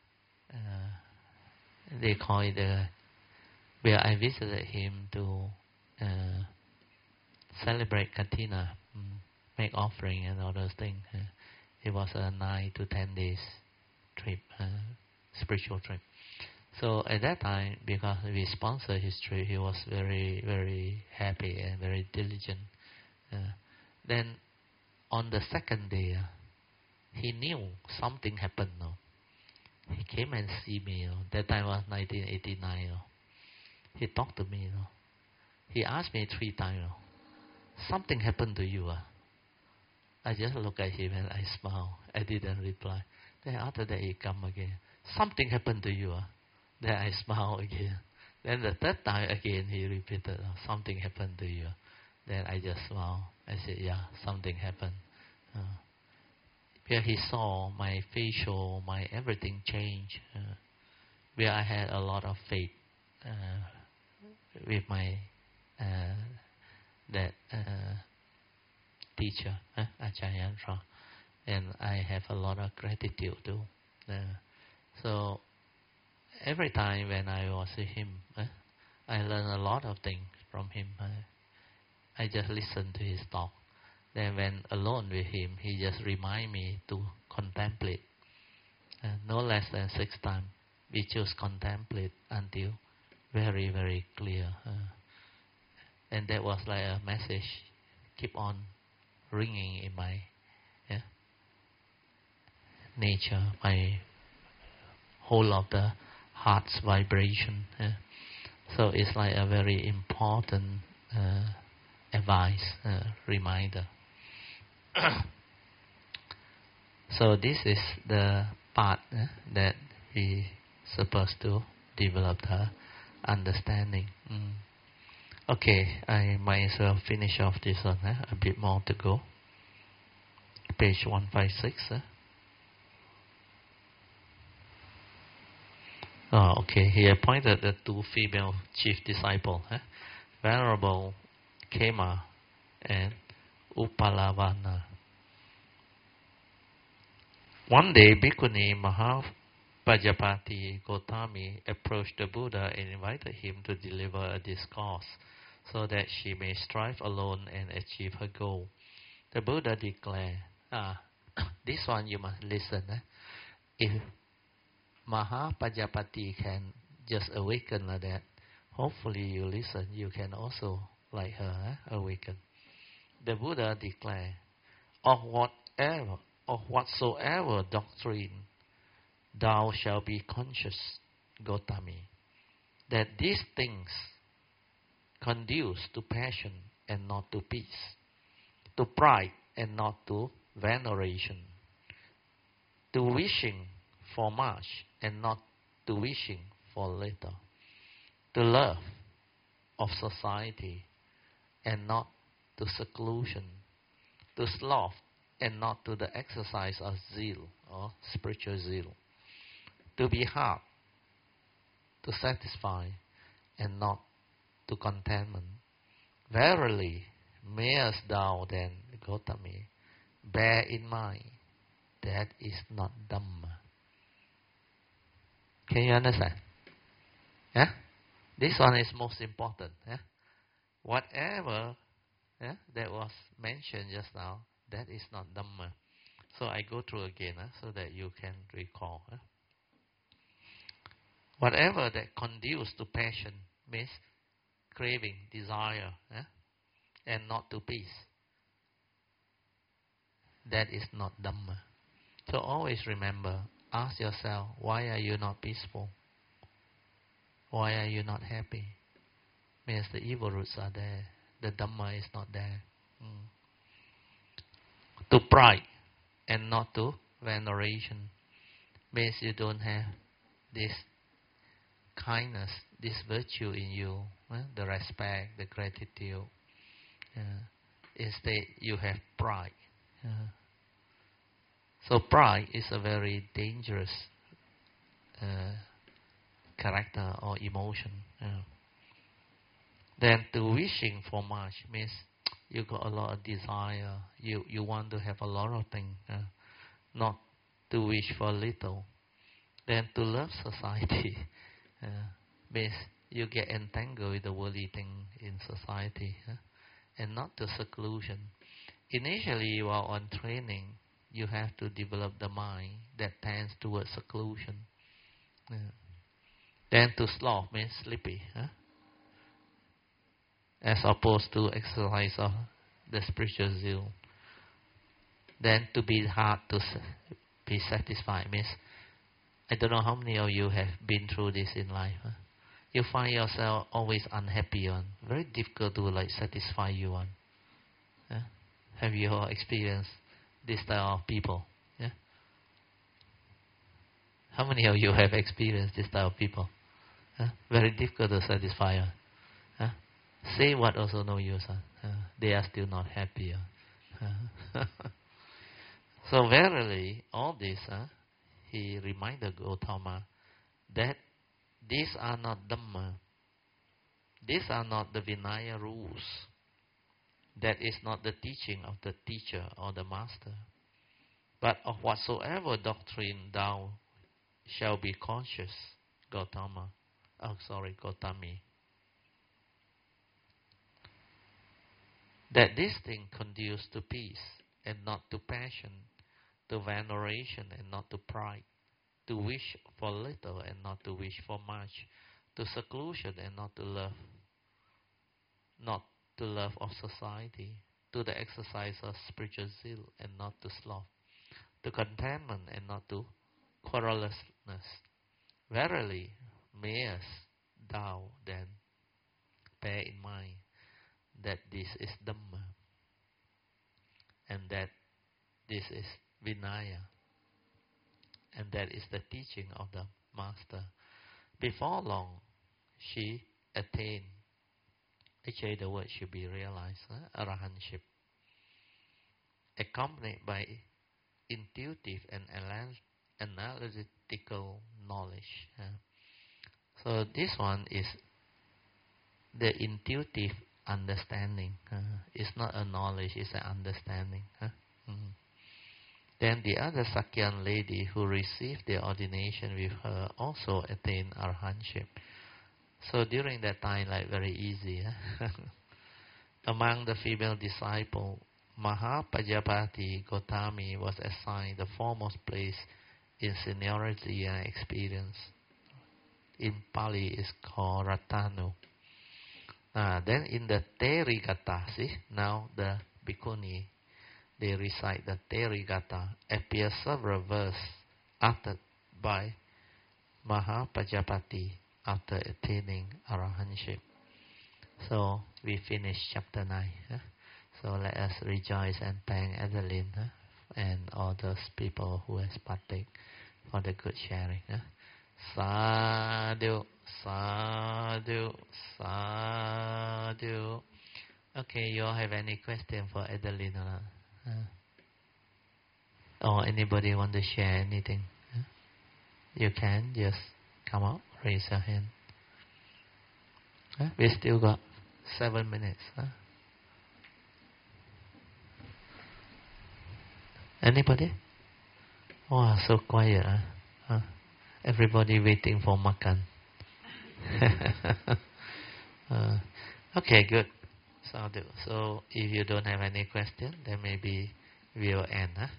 uh, they call it the, where I visited him to uh, celebrate Katina, mm, make offering and all those things. Uh, it was a nine to ten days trip, uh, spiritual trip. So at that time, because we sponsored his trip, he was very, very happy and very diligent. Uh, then on the second day, uh, he knew something happened. No? He came and see me. You know. That time was nineteen eighty-nine. You know. He talked to me. You know. He asked me three times, you know, something happened to you. Uh? I just looked at him and I smiled. I didn't reply. Then after that he come again. Something happened to you. Uh? Then I smiled again. Then the third time again he repeated, oh, something happened to you. Then I just smiled. I said, yeah, something happened. Uh, where he saw my facial, my everything change. Uh, where I had a lot of faith uh, with my uh, that uh, teacher, uh, Ajahn Yantra. And I have a lot of gratitude too. Uh, so every time when I was with him, uh, I learned a lot of things from him. Uh, I just listened to his talk. Then when alone with him, he just remind me to contemplate. Uh, no less than six times. We just contemplate until very, very clear. Uh, and that was like a message keep on ringing in my yeah, nature, my whole of the heart's vibration. Yeah. So it's like a very important uh, advice, uh, reminder. So this is the part uh, that we supposed to develop the understanding. Mm. Okay, I might as well finish off this one. Uh, a bit more to go. Page one fifty-six. Uh. Oh, okay. He appointed the two female chief disciples, eh? Venerable Kema and Upalavana. One day, Bhikkhuni Mahapajapati Gotami approached the Buddha and invited him to deliver a discourse so that she may strive alone and achieve her goal. The Buddha declared, ah, this one you must listen. Eh? If Mahapajapati can just awaken like that, hopefully you listen, you can also, like her, eh, awaken. The Buddha declared, of whatever, of whatsoever doctrine thou shalt be conscious, Gotami, that these things conduce to passion and not to peace, to pride and not to veneration, to wishing for much and not to wishing for little, to love of society and not to seclusion, to sloth and not to the exercise of zeal or spiritual zeal, to be hard, to satisfy and not to contentment. Verily, mayest thou then, Gotami, bear in mind that is not Dhamma. Can you understand? Yeah? This one is most important. Yeah? Whatever yeah, that was mentioned just now, that is not Dhamma. So I go through again uh, so that you can recall. Uh. Whatever that conduces to passion means craving, desire, uh, and not to peace. That is not Dhamma. So always remember, ask yourself, why are you not peaceful? Why are you not happy? Means the evil roots are there. The Dhamma is not there. Mm. To pride and not to veneration means you don't have this kindness, this virtue in you, eh? The respect, the gratitude. Uh, instead, you have pride. Uh, so pride is a very dangerous uh, character or emotion. Uh. Then to wishing for much means you got a lot of desire. You you want to have a lot of things, uh, not to wish for little. Then to love society uh, means you get entangled with the worldly thing in society, uh, and not to seclusion. Initially, while on training, you have to develop the mind that tends towards seclusion. Uh, then to sloth means sleepy. Uh, as opposed to exercise of the spiritual zeal. Then to be hard to be satisfied means, I don't know how many of you have been through this in life. Huh? You find yourself always unhappy on, very difficult to like satisfy you on. Huh? Have you all experienced this type of people? Yeah? How many of you have experienced this type of people? Huh? Very difficult to satisfy on. Huh? Say what also no use. Huh? Uh, they are still not happy. Huh? So verily, all this, huh, he reminded Gautama that these are not Dhamma. These are not the Vinaya rules. That is not the teaching of the teacher or the master. But of whatsoever doctrine thou shall be conscious, Gautama. Oh, sorry, Gautami. That this thing conduces to peace and not to passion, to veneration and not to pride, to wish for little and not to wish for much, to seclusion and not to love, not to love of society, to the exercise of spiritual zeal and not to sloth, to contentment and not to querulousness. Verily, mayest thou then bear in mind that this is Dhamma and that this is Vinaya and that is the teaching of the master. Before long, she attained, actually the word should be realized, huh? Arahantship, accompanied by intuitive and analytical knowledge. Huh? So this one is the intuitive understanding. Uh, it's not a knowledge, it's an understanding. Huh? Mm. Then the other Sakyan lady who received the ordination with her also attained arahantship. So during that time, like very easy. Huh? Among the female disciples, Mahapajapati Gotami was assigned the foremost place in seniority and experience. In Pali, it's called Ratanu. Uh, then in the Terigata, see, now the Bhikkhuni, they recite the Terigata, appear several verses uttered by Mahapajapati after attaining arahantship. So we finish chapter nine. Huh? So let us rejoice and thank Adeline, huh? And all those people who has partake for the good sharing. Huh? Sadhu, sadhu, sadhu. sadhu. Okay, you all have any question for Adeline or not? Uh, or anybody want to share anything? Uh, you can just come up, raise your hand. Uh, we still got seven minutes. Huh? Anybody? Oh, so quiet. Huh? Huh? Everybody waiting for makan. uh, okay, good. Sadhu. So, if you don't have any question, then maybe we'll end. Huh?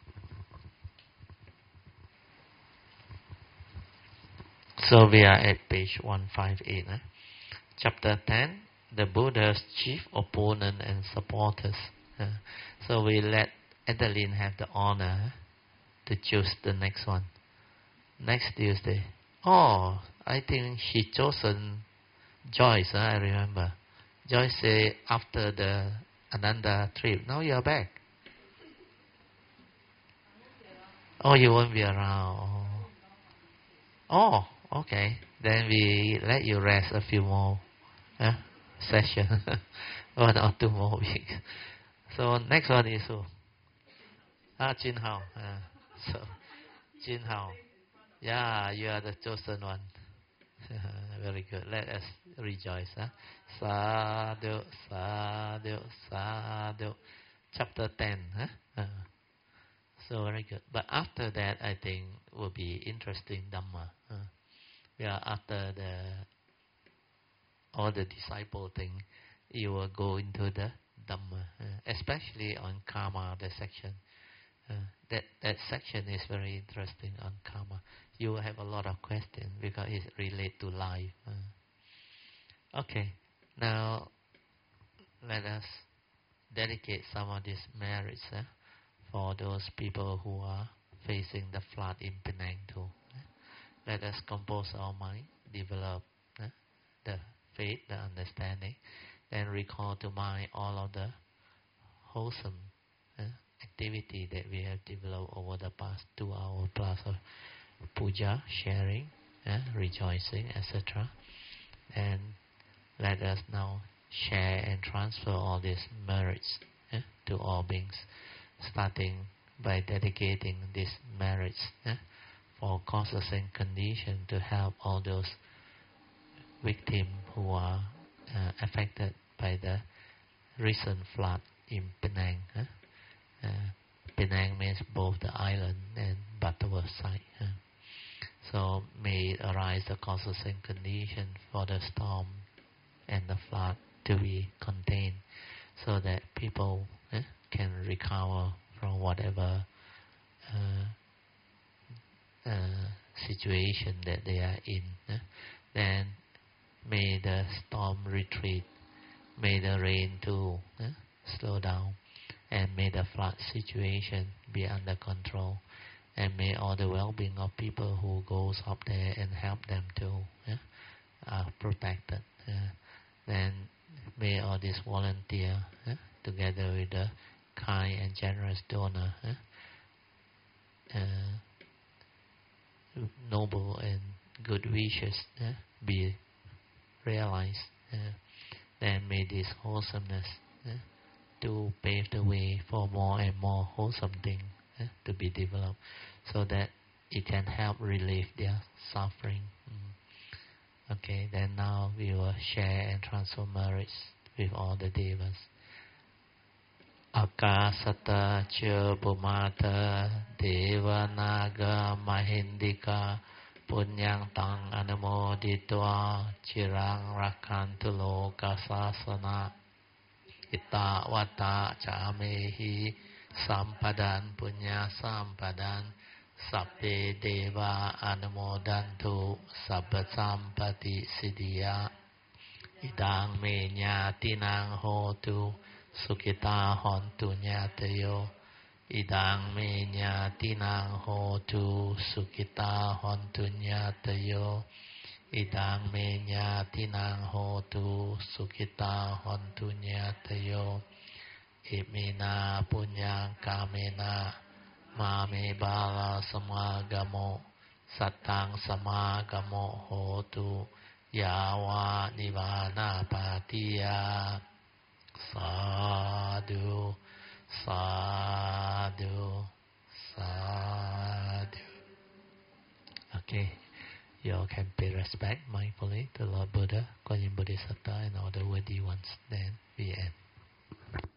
So, we are at page one fifty-eight. Huh? Chapter ten, the Buddha's chief opponent and supporters. Uh, so, we let Adeline have the honor to choose the next one. Next Tuesday. Oh, I think she chosen Joyce, huh? I remember. Joyce say after the Ananda trip, now you are back. Oh, you won't be around. Oh, okay. Then we let you rest a few more huh? sessions. One or two more weeks. So next one is who? Ah, Jin Hao. Uh, so, Jin Hao. Yeah, you are the chosen one. Very good. Let us rejoice. Huh? Sadhu, sadhu, sadhu. Chapter ten. Huh? Uh, so very good. But after that, I think will be interesting Dhamma. Uh, yeah, after the all the disciple thing, you will go into the Dhamma, uh, especially on karma, the section. Uh, that that section is very interesting on karma. You will have a lot of questions because it relates to life. Uh. Okay, now let us dedicate some of these merits uh, for those people who are facing the flood in Penang too. Uh. Let us compose our mind, develop uh, the faith, the understanding, and recall to mind all of the wholesome uh, activity that we have developed over the past two hours plus of puja, sharing, uh, rejoicing, et cetera. And let us now share and transfer all these merits uh, to all beings, starting by dedicating these merits uh, for causes and conditions to help all those victims who are uh, affected by the recent flood in Penang. Uh. Uh, Penang means both the island and Butterworth side. Uh. So may it arise the causes and conditions for the storm and the flood to be contained, so that people uh, can recover from whatever uh, uh, situation that they are in. Uh. Then may the storm retreat, may the rain too uh, slow down, and may the flood situation be under control, and may all the well-being of people who goes up there and help them too yeah, are protected. Uh, then may all these volunteers, uh, together with the kind and generous donor, uh, uh, noble and good wishes uh, be realized. Uh, then may this wholesomeness uh, to pave the way for more and more wholesome things eh, to be developed, so that it can help relieve their suffering. Mm. Okay, then now we will share and transfer merits with all the devas. Akasata cha bhumata deva naga mahindika punyang tang anumoditva chirang rakantu loka sasana Ita wata camehi sampadan punya sampadan sabbe deva anumodantu sabba sampati siddhya idang me nyatinang hotu sukita hontu nyatayo idang me nyatinang hotu sukita hontu nyatayo Idang me nyatinang hotu sukita hontu nyatayo imina punyang kamena mame bala samagamo satang samagamo hotu Yawa Nivana Patiya. Sadhu, sadhu, sadhu. Okay, you all can pay respect mindfully to Lord Buddha, Guanyin Bodhisattva, and all the worthy ones. Then we end.